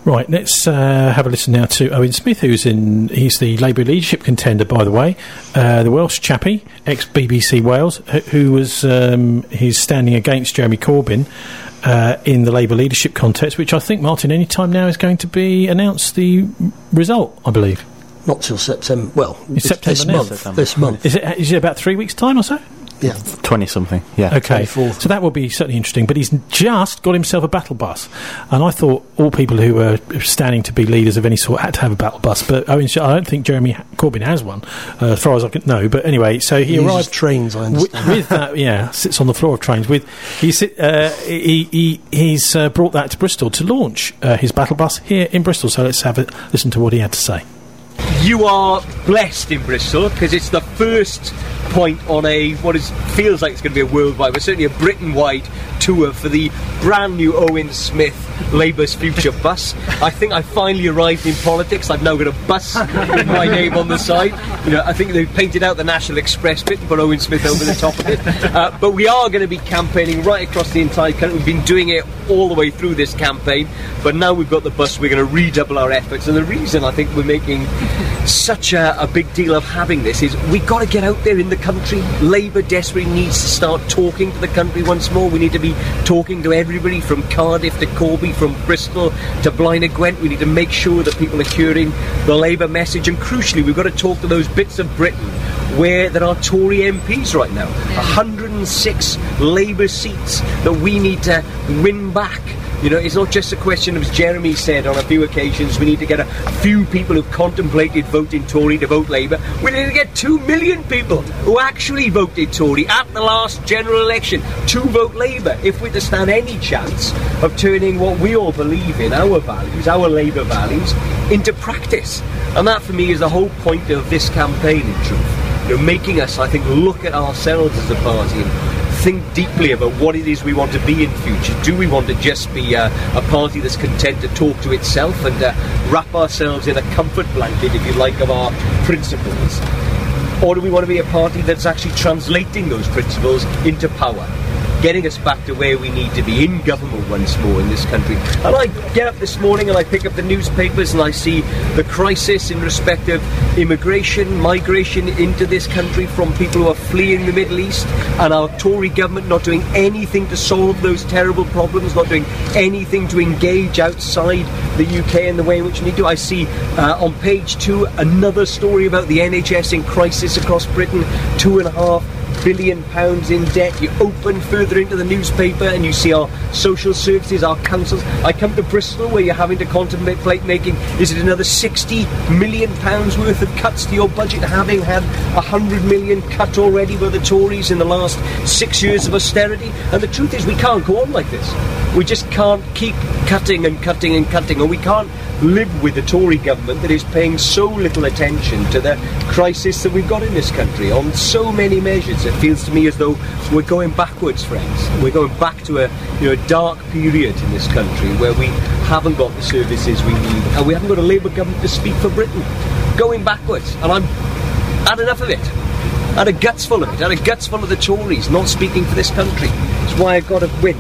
Right, let's uh, have a listen now to Owen Smith, who's in. He's the Labour leadership contender, by the way, uh, the Welsh chappie, ex-B B C Wales, who was um, he's standing against Jeremy Corbyn uh, in the Labour leadership contest, which I think, Martin, any time now is going to be announced the result, I believe. Not till September. Well, it's it's September this now. month. September. This month. Is it? Is it about three weeks' time or so? Yeah, twenty something. Yeah. Okay. twenty-fourth. So that will be certainly interesting. But he's just got himself a battle bus, and I thought all people who were standing to be leaders of any sort had to have a battle bus. But Owen, I don't think Jeremy Corbyn has one, uh, as far as I can know. But anyway, so he, he arrived uses trains. I with, understand. with that. Yeah, sits on the floor of trains. With he sit, uh, he, he he's uh, brought that to Bristol to launch uh, his battle bus here in Bristol. So let's have a listen to what he had to say. You are blessed in Bristol because it's the first point on a what is feels like it's going to be a worldwide, but certainly a Britain-wide tour for the brand new Owen Smith Labour's Future bus. I think I finally arrived in politics. I've now got a bus with my name on the side. You know, I think they've painted out the National Express bit and put Owen Smith over the top of it. Uh, but we are going to be campaigning right across the entire country. We've been doing it all the way through this campaign, but now we've got the bus. We're going to redouble our efforts, and the reason I think we're making such a, a big deal of having this is we've got to get out there in the country. Labour desperately needs to start talking to the country once more. We need to be talking to everybody from Cardiff to Corby, from Bristol to Blaenau Gwent. We need to make sure that people are hearing the Labour message, and crucially we've got to talk to those bits of Britain where there are Tory M Ps right now. one hundred and six Labour seats that we need to win back. You know, it's not just a question of, as Jeremy said on a few occasions, we need to get a few people who've contemplated voting Tory to vote Labour. We need to get two million people who actually voted Tory at the last general election to vote Labour if we're to stand any chance of turning what we all believe in, our values, our Labour values, into practice. And that, for me, is the whole point of this campaign, in truth. You know, making us, I think, look at ourselves as a party and think deeply about what it is we want to be in future. Do we want to just be uh, a party that's content to talk to itself and uh, wrap ourselves in a comfort blanket, if you like, of our principles? Or do we want to be a party that's actually translating those principles into power, getting us back to where we need to be, in government once more in this country? And I get up this morning and I pick up the newspapers and I see the crisis in respect of immigration, migration into this country from people who are fleeing the Middle East, and our Tory government not doing anything to solve those terrible problems, not doing anything to engage outside the U K in the way in which we need to. I see uh, on page two another story about the N H S in crisis across Britain, two and a half billion pounds in debt. You open further into the newspaper and you see our social services, our councils. I come to Bristol where you're having to contemplate making, is it another sixty million pounds worth of cuts to your budget, having had one hundred million cut already by the Tories in the last six years of austerity? And the truth is we can't go on like this. We just can't keep cutting and cutting and cutting, or we can't live with a Tory government that is paying so little attention to the crisis that we've got in this country on so many measures. It feels to me as though we're going backwards, friends. We're going back to a, you know, a dark period in this country where we haven't got the services we need, and we haven't got a Labour government to speak for Britain. Going backwards, and I'm had enough of it. I had a guts full of it. I had a guts full of the Tories not speaking for this country. That's why I've got to win.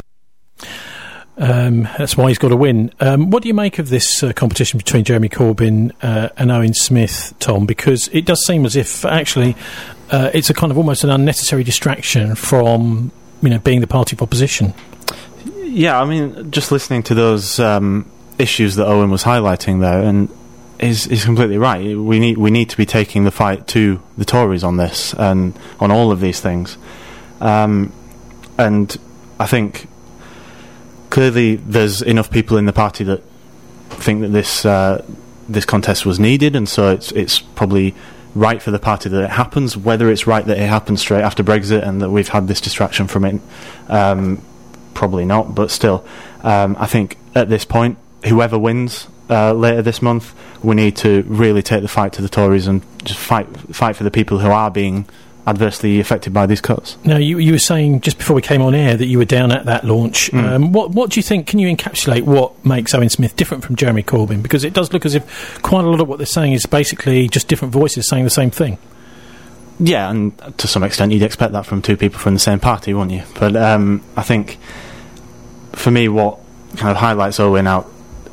Um, that's why he's got to win. Um, what do you make of this uh, competition between Jeremy Corbyn uh, and Owen Smith, Tom? Because it does seem as if actually uh, it's a kind of almost an unnecessary distraction from, you know, being the party of opposition. Yeah, I mean, just listening to those um, issues that Owen was highlighting there, and is is completely right. We need we need to be taking the fight to the Tories on this and on all of these things. Um, and I think clearly there's enough people in the party that think that this uh, this contest was needed, and so it's it's probably right for the party that it happens. Whether it's right that it happens straight after Brexit and that we've had this distraction from it, um, probably not. But still, um, I think at this point, whoever wins uh, later this month, we need to really take the fight to the Tories and just fight fight for the people who are being adversely affected by these cuts. Now, you, you were saying just before we came on air that you were down at that launch. Mm. Um, what, what do you think, can you encapsulate what makes Owen Smith different from Jeremy Corbyn? Because it does look as if quite a lot of what they're saying is basically just different voices saying the same thing. Yeah, and to some extent you'd expect that from two people from the same party, wouldn't you? But um, I think, for me, what kind of highlights Owen out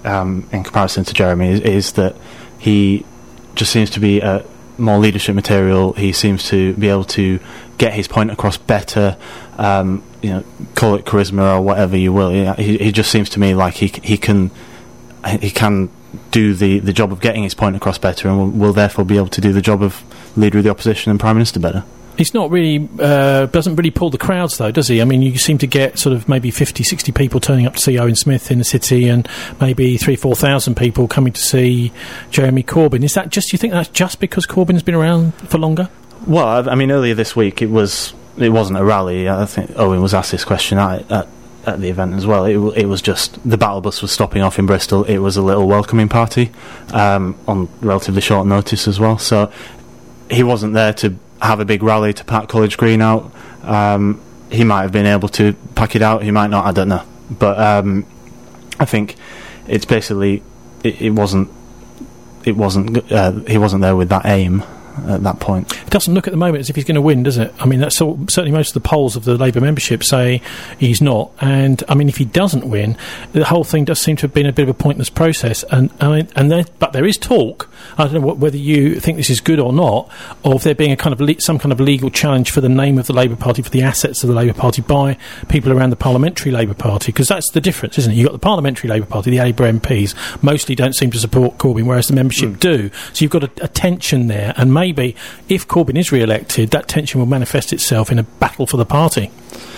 um, in comparison to Jeremy is, is that he just seems to be uh, more leadership material. He seems to be able to get his point across better. Um, you know, call it charisma or whatever you will. He, he just seems to me like he he can he can do the, the job of getting his point across better, and will, will therefore be able to do the job of leader of the opposition and prime minister better. He's not really, uh, doesn't really pull the crowds though, does he? I mean, you seem to get sort of maybe fifty, sixty people turning up to see Owen Smith in the city, and maybe three, four thousand people coming to see Jeremy Corbyn. Is that just, do you think that's just because Corbyn's been around for longer? Well, I mean, earlier this week it was, it wasn't a rally. I think Owen was asked this question at, at, at the event as well. It, it was just, the battle bus was stopping off in Bristol. It was a little welcoming party, um, on relatively short notice as well. So he wasn't there to have a big rally to pack College Green out. Um, he might have been able to pack it out, he might not, I don't know. But um, I think it's basically, it, it wasn't, it wasn't, uh, he wasn't there with that aim at that point. It doesn't look at the moment as if he's going to win, does it? I mean, that's all, certainly most of the polls of the Labour membership say he's not. And I mean, if he doesn't win, the whole thing does seem to have been a bit of a pointless process. And I mean, and there, but there is talk. I don't know what, whether you think this is good or not, of there being a kind of le- some kind of legal challenge for the name of the Labour Party, for the assets of the Labour Party by people around the Parliamentary Labour Party, because that's the difference, isn't it? You've got the Parliamentary Labour Party, the Labour M Ps mostly don't seem to support Corbyn, whereas the membership mm. do. So you've got a, a tension there, and maybe if Corbyn is re-elected, that tension will manifest itself in a battle for the party.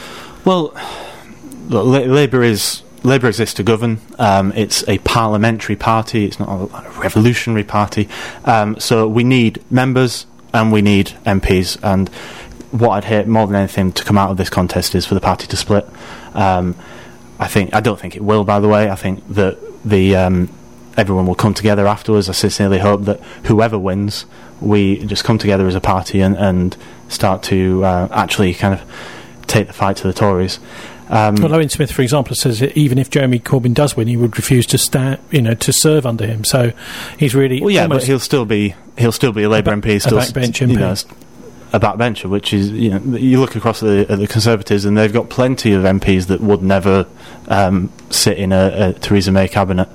Well, look, La- Labour is Labour exists to govern. Um, it's a parliamentary party. It's not a, a revolutionary party. Um, so we need members and we need M Ps. And what I'd hate more than anything to come out of this contest is for the party to split. Um, I think I don't think it will. By the way, I think that the um, everyone will come together afterwards. I sincerely hope that whoever wins, we just come together as a party and, and start to uh, actually kind of take the fight to the Tories. Um, well, Owen Smith, for example, says that even if Jeremy Corbyn does win, he would refuse to sta- you know, to serve under him. So he's really well, yeah, but he'll still be he'll still be a Labour ba- M P, still a backbench M P. You know, a backbencher, which is, you know, you look across the, at the Conservatives and they've got plenty of M Ps that would never um, sit in a, a Theresa May cabinet.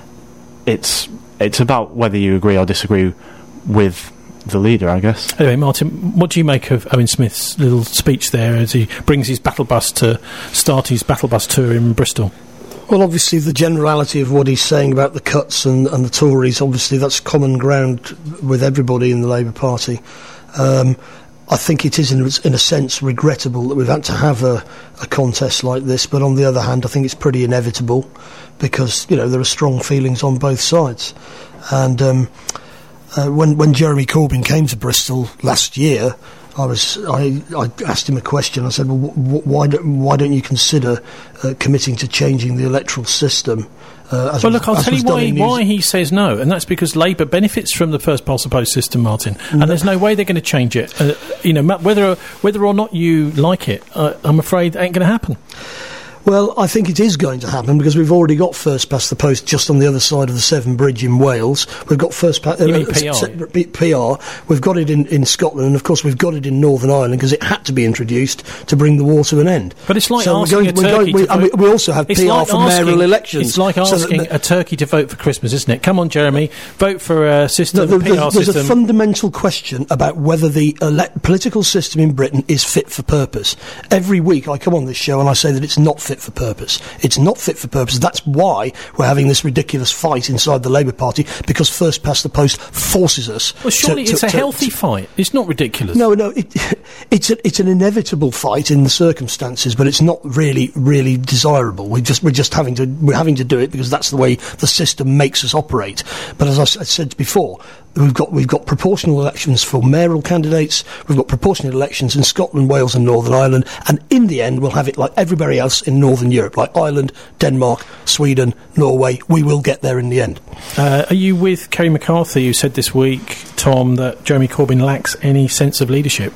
It's it's about whether you agree or disagree with the leader, I guess. Anyway, Martin, what do you make of Owen Smith's little speech there as he brings his battle bus to start his battle bus tour in Bristol? Well, obviously the generality of what he's saying about the cuts and, and the Tories, obviously that's common ground with everybody in the Labour Party. Um, I think it is in, in a sense regrettable that we've had to have a, a contest like this, but on the other hand I think it's pretty inevitable because, you know, there are strong feelings on both sides. And um, uh, when, when Jeremy Corbyn came to Bristol last year, I was I, I asked him a question. I said, well, wh- why, don't, why don't you consider uh, committing to changing the electoral system? Uh, well, look, I'll tell you why, why he says no, and that's because Labour benefits from the first past the post system, Martin, and there's no way they're going to change it. Uh, you know, whether whether or not you like it, uh, I'm afraid it ain't going to happen. Well, I think it is going to happen because we've already got first past the post just on the other side of the Severn Bridge in Wales. We've got first past... Uh, you mean P R? Se- P R. We've got it in, in Scotland, and of course we've got it in Northern Ireland because it had to be introduced to bring the war to an end. But it's like so asking going, a turkey going, we, to vote... we also have P R like for asking, mayoral elections. It's like asking so a turkey to vote for Christmas, isn't it? Come on, Jeremy, vote for a system, no, there, P R there's system. There's a fundamental question about whether the ele- political system in Britain is fit for purpose. Every week I come on this show and I say that it's not fit for purpose. It's not fit for purpose. That's why we're having this ridiculous fight inside the Labour Party, because first past the post forces us. Well, surely to, it's to, a to, healthy to, fight. It's not ridiculous. No, no, it, it's a, it's an inevitable fight in the circumstances, but it's not really, really desirable. We just we're just having to we're having to do it because that's the way the system makes us operate. But as I, I said before, we've got we've got proportional elections for mayoral candidates. We've got proportional elections in Scotland, Wales, and Northern Ireland, and in the end, we'll have it like everybody else in Northern Europe, like Ireland, Denmark, Sweden, Norway. We will get there in the end. Uh, are you with Kerry McCarthy, who said this week, Tom, that Jeremy Corbyn lacks any sense of leadership?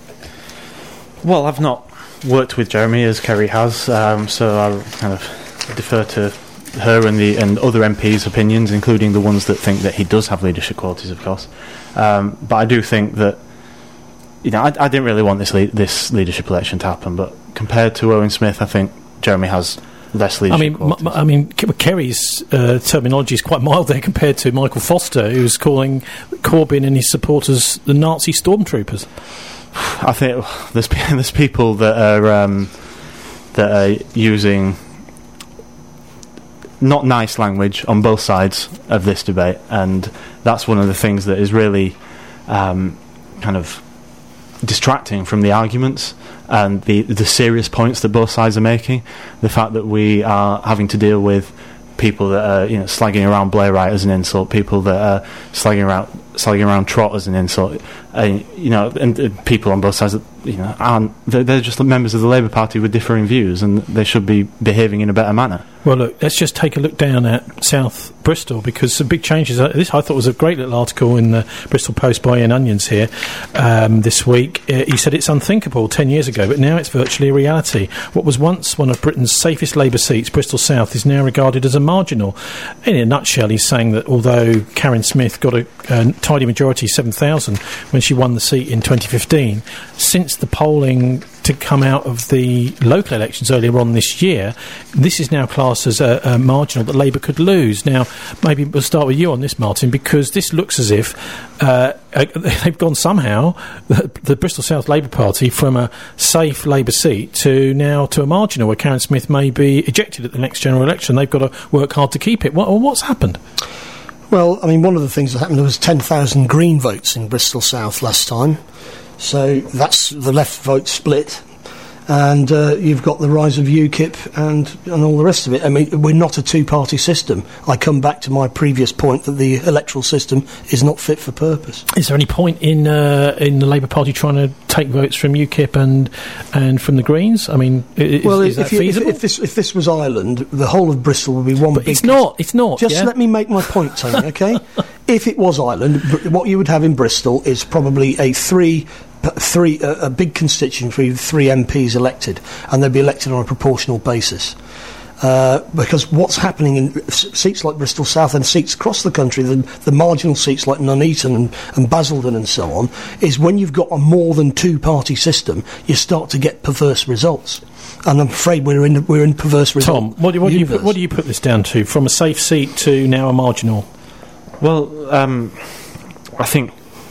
Well, I've not worked with Jeremy as Kerry has, um, so I'll kind of defer to her and the and other M Ps' opinions, including the ones that think that he does have leadership qualities, of course. Um, but I do think that, you know, I, I didn't really want this le- this leadership election to happen, but compared to Owen Smith, I think Jeremy has less I leadership. mean, m- I mean, Ke- Kerry's uh, terminology is quite mild there compared to Michael Foster, who's calling Corbyn and his supporters the Nazi stormtroopers. I think there's there's people that are um, that are using not nice language on both sides of this debate, and that's one of the things that is really um, kind of distracting from the arguments and the the serious points that both sides are making. The fact that we are having to deal with people that are, you know, slagging around Blairite as an insult, people that are slagging around slagging around Trott as an insult, uh, you know, and uh, people on both sides that, you know, aren't they're, they're just members of the Labour Party with differing views, and they should be behaving in a better manner. Well, look, let's just take a look down at South Bristol, because some big changes. Uh, this I thought was a great little article in the Bristol Post by Ian Onions here um, this week. Uh, he said it's unthinkable ten years ago, but now it's virtually a reality. What was once one of Britain's safest Labour seats, Bristol South, is now regarded as a marginal. In a nutshell, he's saying that although Karen Smith got a uh, tidy majority, seven thousand, when she won the seat in twenty fifteen, since the polling to come out of the local elections earlier on this year, this is now classed as a, a marginal that Labour could lose. Now, maybe we'll start with you on this, Martin, because this looks as if uh, uh, they've gone somehow, the, the Bristol South Labour Party, from a safe Labour seat to now to a marginal where Karen Smith may be ejected at the next general election. They've got to work hard to keep it. What, what's happened? Well, I mean, one of the things that happened, there was ten thousand Green votes in Bristol South last time. So that's the left vote split, and uh, you've got the rise of UKIP and, and all the rest of it. I mean, we're not a two-party system. I come back to my previous point that the electoral system is not fit for purpose. Is there any point in uh, in the Labour Party trying to take votes from UKIP and and from the Greens? I mean, is, well, is if, that you, feasible? if, if this if this was Ireland, the whole of Bristol would be one but big... It's not. It's not. Just yeah? let me make my point, Tony, OK? If it was Ireland, br- what you would have in Bristol is probably a three... Three, uh, a big constituency with three M Ps elected, and they'd be elected on a proportional basis. Uh, because what's happening in s- seats like Bristol South and seats across the country, the, the marginal seats like Nuneaton and, and Basildon and so on, is when you've got a more than two-party system, you start to get perverse results. And I'm afraid we're in we're in perverse results. Tom, what do, what, do you put, what do you put this down to? From a safe seat to now a marginal? Well, um, I think.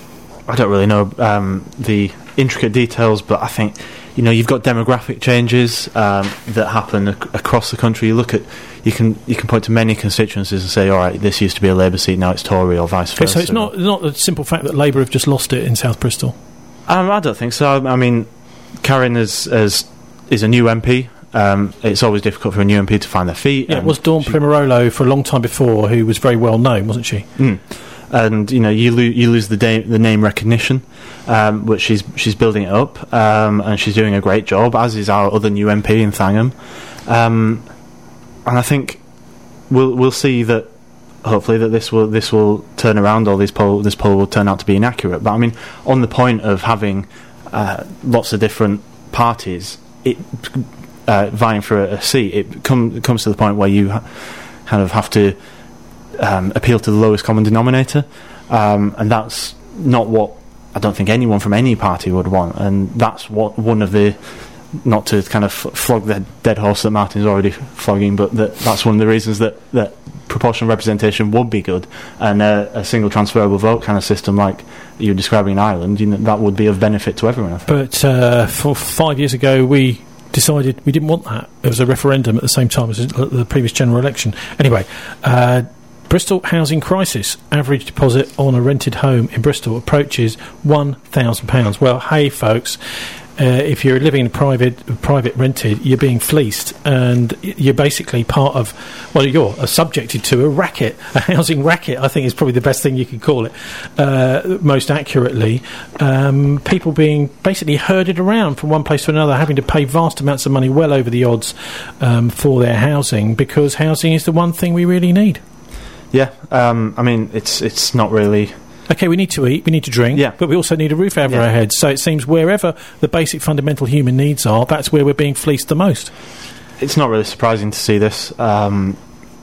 I don't really know um, the intricate details, but I think, you know, you've got demographic changes um, that happen ac- across the country. You look at, you can you can point to many constituencies and say, all right, this used to be a Labour seat, now it's Tory, or vice versa. Okay, so it's not not the simple fact that Labour have just lost it in South Bristol. Um, I don't think so. I mean, Karen is is, is a new M P. Um, it's always difficult for a new M P to find their feet. Yeah, it was Dawn Primarolo for a long time before, who was very well known, wasn't she? Mm. And you know, you, lo- you lose the, da- the name recognition, um, which she's she's building it up, um, and she's doing a great job, as is our other new M P in Thangham. Um, and I think we'll we'll see that. Hopefully, that this will this will turn around, or this poll this poll will turn out to be inaccurate. But I mean, on the point of having uh, lots of different parties, it uh, vying for a, a seat, it, com- it comes to the point where you ha- kind of have to. Um, appeal to the lowest common denominator, um, and that's not what I don't think anyone from any party would want, and that's what one of the, not to kind of f- flog the dead horse that Martin's already flogging, but that that's one of the reasons that, that proportional representation would be good, and uh, a single transferable vote kind of system like you're describing in Ireland, you know, that would be of benefit to everyone, I think. But uh, for five years ago we decided we didn't want that. There was a referendum at the same time as the previous general election. Anyway, uh, Bristol housing crisis. Average deposit on a rented home in Bristol approaches one thousand pounds. Well, hey, folks, uh, if you're living in private, private rented, you're being fleeced, and you're basically part of, well, you're subjected to a racket, a housing racket, I think is probably the best thing you could call it, uh, most accurately. Um, people being basically herded around from one place to another, having to pay vast amounts of money, well over the odds, um, for their housing, because housing is the one thing we really need. Yeah, um, I mean, it's it's not really... Okay, we need to eat, we need to drink, yeah. but we also need a roof over yeah. our heads. So it seems wherever the basic fundamental human needs are, that's where we're being fleeced the most. It's not really surprising to see this. Um,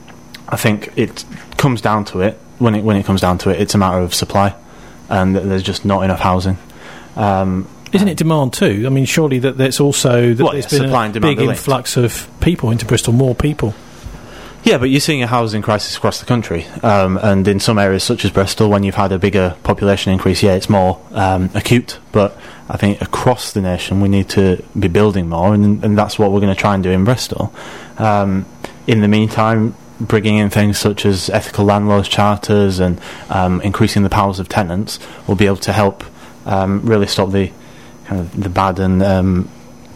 I think it comes down to it, when it when it comes down to it, it's a matter of supply, and there's just not enough housing. Um, Isn't it demand too? I mean, surely that there's also that What, there's yeah, been supply a and demand big are linked. influx of people into Bristol, more people. Yeah, but you're seeing a housing crisis across the country, um, and in some areas such as Bristol, when you've had a bigger population increase, yeah, it's more um, acute. But I think across the nation, we need to be building more, and, and that's what we're going to try and do in Bristol. Um, in the meantime, bringing in things such as ethical landlords charters and um, increasing the powers of tenants will be able to help um, really stop the kind of the bad and um,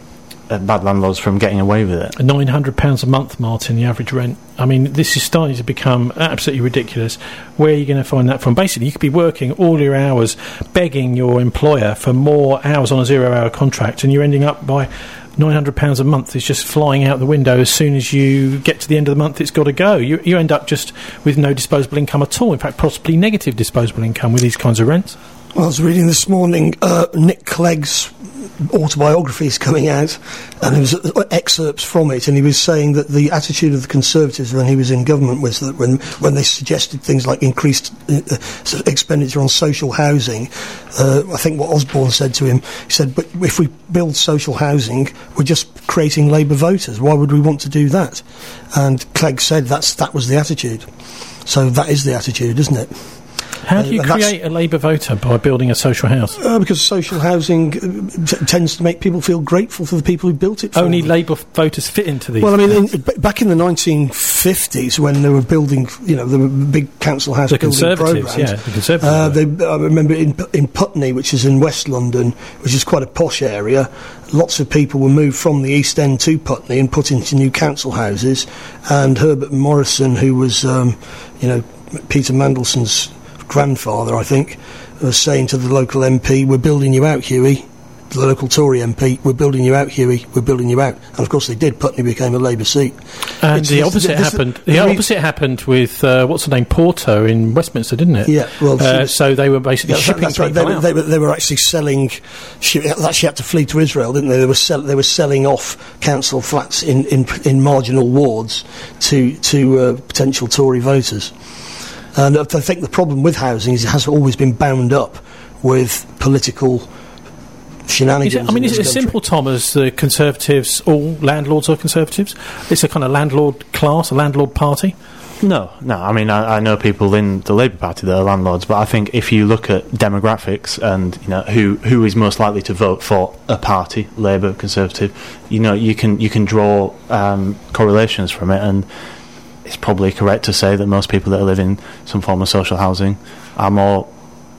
uh, bad landlords from getting away with it. nine hundred pounds a month, Martin, the average rent. I mean, this is starting to become absolutely ridiculous. Where are you going to find that from? Basically, you could be working all your hours, begging your employer for more hours on a zero-hour contract, and you're ending up by nine hundred pounds a month is just flying out the window as soon as you get to the end of the month. It's got to go. You, you end up just with no disposable income at all. In fact, possibly negative disposable income with these kinds of rents. Well, I was reading this morning uh, Nick Clegg's autobiography is coming out, and there was excerpts from it, and he was saying that the attitude of the Conservatives when he was in government was that when, when they suggested things like increased uh, expenditure on social housing, uh, I think what Osborne said to him, he said, but if we build social housing, we're just creating Labour voters. Why would we want to do that? And Clegg said that's that was the attitude. So that is the attitude, isn't it? How do you Uh, create a Labour voter by building a social house? Uh, because social housing uh, t- tends to make people feel grateful for the people who built it for Only them. Labour voters fit into these. Well, I mean, in, b- back in the nineteen fifties, when they were building, you know, there were big council house The building Conservatives, programmes. yeah, the Conservatives Uh, were. they, I remember in, in Putney, which is in West London, which is quite a posh area, lots of people were moved from the East End to Putney and put into new council houses. And Herbert Morrison, who was, um, you know, Peter Mandelson's grandfather, I think, was saying to the local M P, we're building you out, Huey. The local Tory M P, we're building you out, Huey, we're building you out. And of course they did. Putney became a Labour seat. And It's- the this- opposite this- happened. the The re- opposite happened with uh, what's the name, Porto in Westminster, didn't it? Yeah, well, uh, she- so they were basically That- shipping that's right. people They, were- out. they, were, they were actually selling. She actually had to flee to Israel, didn't they? They were sell, they were selling off council flats in, in, in marginal wards to to uh, potential Tory voters. And I think the problem with housing is it has always been bound up with political shenanigans. Is it, I mean, in is it this as country. simple, Tom, as the Conservatives, all landlords are Conservatives? It's a kind of landlord class, a landlord party? No, no. I mean, I, I know people in the Labour Party that are landlords, but I think if you look at demographics and you know who who is most likely to vote for a party, Labour, Conservative, you know, you can you can draw um, correlations from it, and it's probably correct to say that most people that live in some form of social housing are more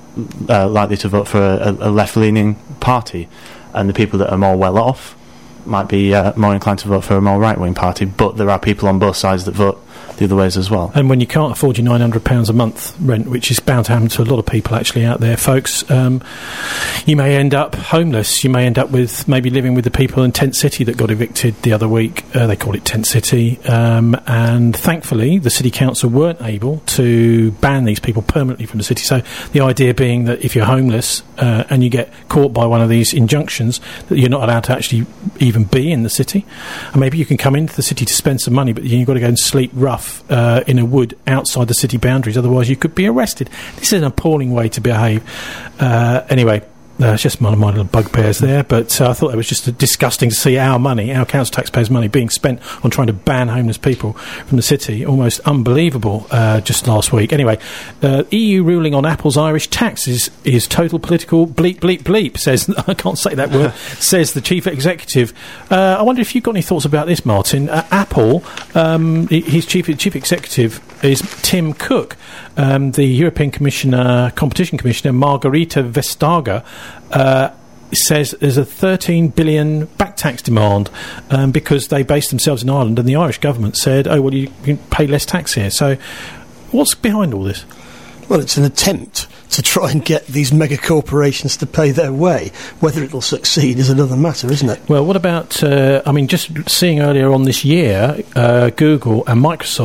uh, likely to vote for a, a left-leaning party, and the people that are more well off might be uh, more inclined to vote for a more right-wing party. But there are people on both sides that vote the other ways as well. And when you can't afford your nine hundred pounds a month rent, which is bound to happen to a lot of people actually out there, folks, um, you may end up homeless. You may end up with maybe living with the people in Tent City that got evicted the other week. Uh, they call it Tent City. Um, and thankfully, the City Council weren't able to ban these people permanently from the city. So the idea being that if you're homeless uh, and you get caught by one of these injunctions, that you're not allowed to actually even be in the city. And maybe you can come into the city to spend some money, but you've got to go and sleep rough Uh, in a wood outside the city boundaries, otherwise you could be arrested. This is an appalling way to behave. Uh, anyway, uh, it's just one of my little bugbears there, but uh, I thought it was just uh, disgusting to see our money, our council taxpayers' money, being spent on trying to ban homeless people from the city. Almost unbelievable uh, just last week. Anyway, uh, E U ruling on Apple's Irish tax is, is total political bleep, bleep, bleep, says, I can't say that word, says the chief executive. Uh, I wonder if you've got any thoughts about this, Martin. Uh, Apple, um, his chief, chief executive is Tim Cook. Um, the European Commissioner, Competition Commissioner, Margarita Vestager, uh, says there's a thirteen billion back tax demand um, because they based themselves in Ireland, and the Irish government said, oh, well, you can pay less tax here. So what's behind all this? Well, it's an attempt to try and get these mega corporations to pay their way. Whether it'll succeed is another matter, isn't it? Well, what about, uh, I mean, just seeing earlier on this year, uh, Google and Microsoft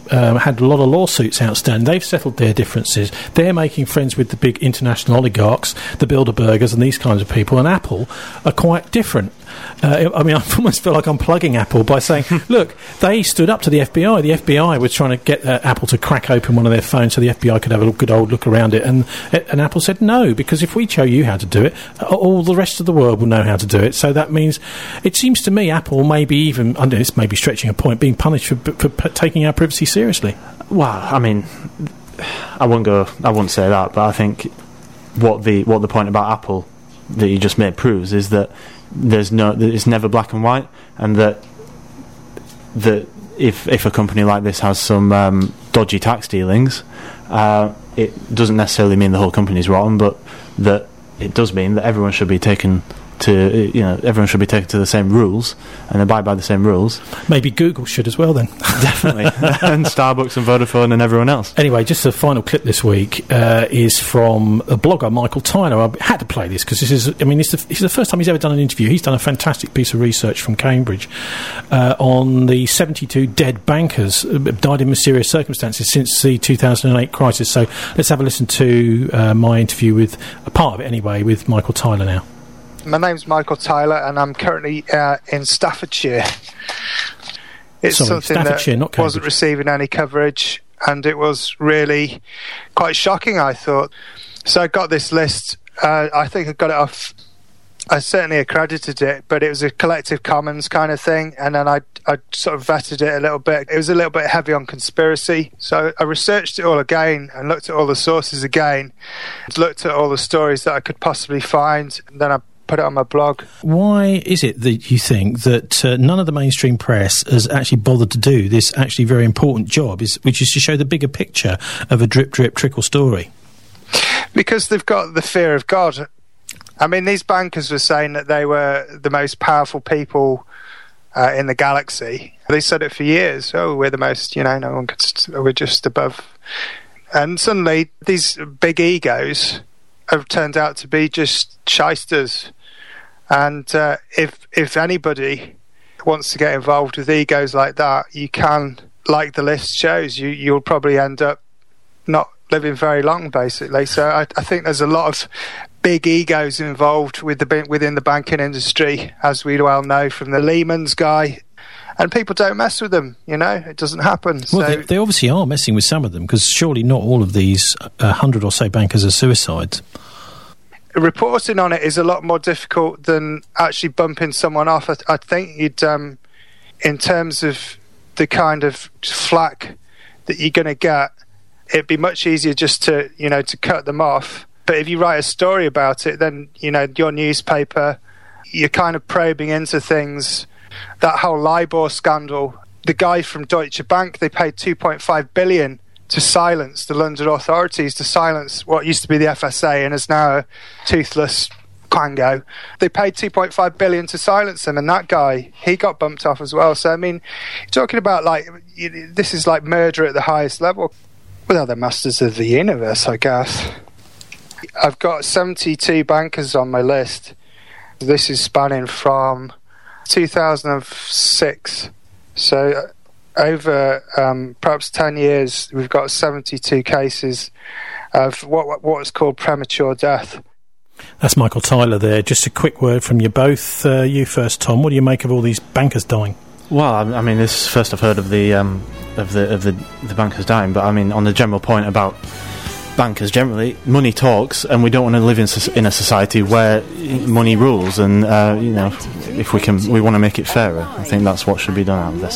um, had a lot of lawsuits outstanding. They've settled their differences. They're making friends with the big international oligarchs, the Bilderbergers and these kinds of people, and Apple are quite different. Uh, I mean, I almost feel like I'm plugging Apple by saying, look, they stood up to the F B I. The F B I was trying to get uh, Apple to crack open one of their phones so the F B I could have a good old look around it. And, and Apple said no, because if we show you how to do it, all the rest of the world will know how to do it. So that means, it seems to me, Apple may be even, I know this may be stretching a point, being punished for, for p- taking our privacy seriously. Well, I mean, I wouldn't go, I wouldn't say that, but I think what the what the point about Apple that you just made proves is that there's no, that it's never black and white, and that that if if a company like this has some um, dodgy tax dealings, uh, it doesn't necessarily mean the whole company's rotten, but that it does mean that everyone should be taken to, you know, everyone should be taken to the same rules and abide by the same rules. Maybe Google should as well then. Definitely. And Starbucks and Vodafone and everyone else. Anyway, just the final clip this week uh, is from a blogger, Michael Tyler. I had to play this because this is, I mean, it's the, it's the first time he's ever done an interview. He's done a fantastic piece of research from Cambridge uh, on the seventy-two dead bankers who died in mysterious circumstances since the two thousand eight crisis. So let's have a listen to uh, my interview with, a part of it anyway, with Michael Tyler now. My name's Michael Tyler, and I'm currently uh, in Staffordshire. It's Sorry, something Staffordshire, that not Cambridge. Wasn't receiving any coverage, and it was really quite shocking, I thought. So I got this list. Uh, I think I got it off. I certainly accredited it, but it was a Collective Commons kind of thing, and then I I sort of vetted it a little bit. It was a little bit heavy on conspiracy, so I researched it all again and looked at all the sources again, looked at all the stories that I could possibly find, and then I put it on my blog. Why is it that you think that uh, none of the mainstream press has actually bothered to do this actually very important job, is, which is to show the bigger picture of a drip, drip, trickle story? Because they've got the fear of God. I mean, these bankers were saying that they were the most powerful people uh, in the galaxy. They said it for years. Oh, we're the most, you know, no one could, st- we're just above. And suddenly, these big egos have turned out to be just shysters. And uh, if if anybody wants to get involved with egos like that, you can, like the list shows, you, you'll probably end up not living very long, basically. So I, I think there's a lot of big egos involved with the within the banking industry, as we well know from the Lehman's guy. And people don't mess with them, you know, it doesn't happen. Well, so they, they obviously are messing with some of them, because surely not all of these uh, hundred or so bankers are suicides. Reporting on it is a lot more difficult than actually bumping someone off. I, I think you'd, um, in terms of the kind of flack that you're going to get, it'd be much easier just to, you know, to cut them off. But if you write a story about it, then, you know, your newspaper, you're kind of probing into things. That whole LIBOR scandal, the guy from Deutsche Bank, they paid two point five billion dollars to silence the London authorities, to silence what used to be the F S A and is now a toothless quango. They paid two point five billion dollars to silence him, and that guy, he got bumped off as well. So, I mean, you're talking about, like, this is like murder at the highest level. Well, they're masters of the universe, I guess. I've got seventy-two bankers on my list. This is spanning from two thousand six. So over um, perhaps ten years, we've got seventy-two cases of what what is called premature death. That's Michael Tyler there. Just a quick word from you both. Uh, you first, Tom. What do you make of all these bankers dying? Well, I mean, this is first I've heard of the um, of the of the the bankers dying, but I mean, on the general point about bankers generally, money talks, and we don't want to live in in a society where money rules. And uh, you know, if we can, we want to make it fairer. I think that's what should be done out of this.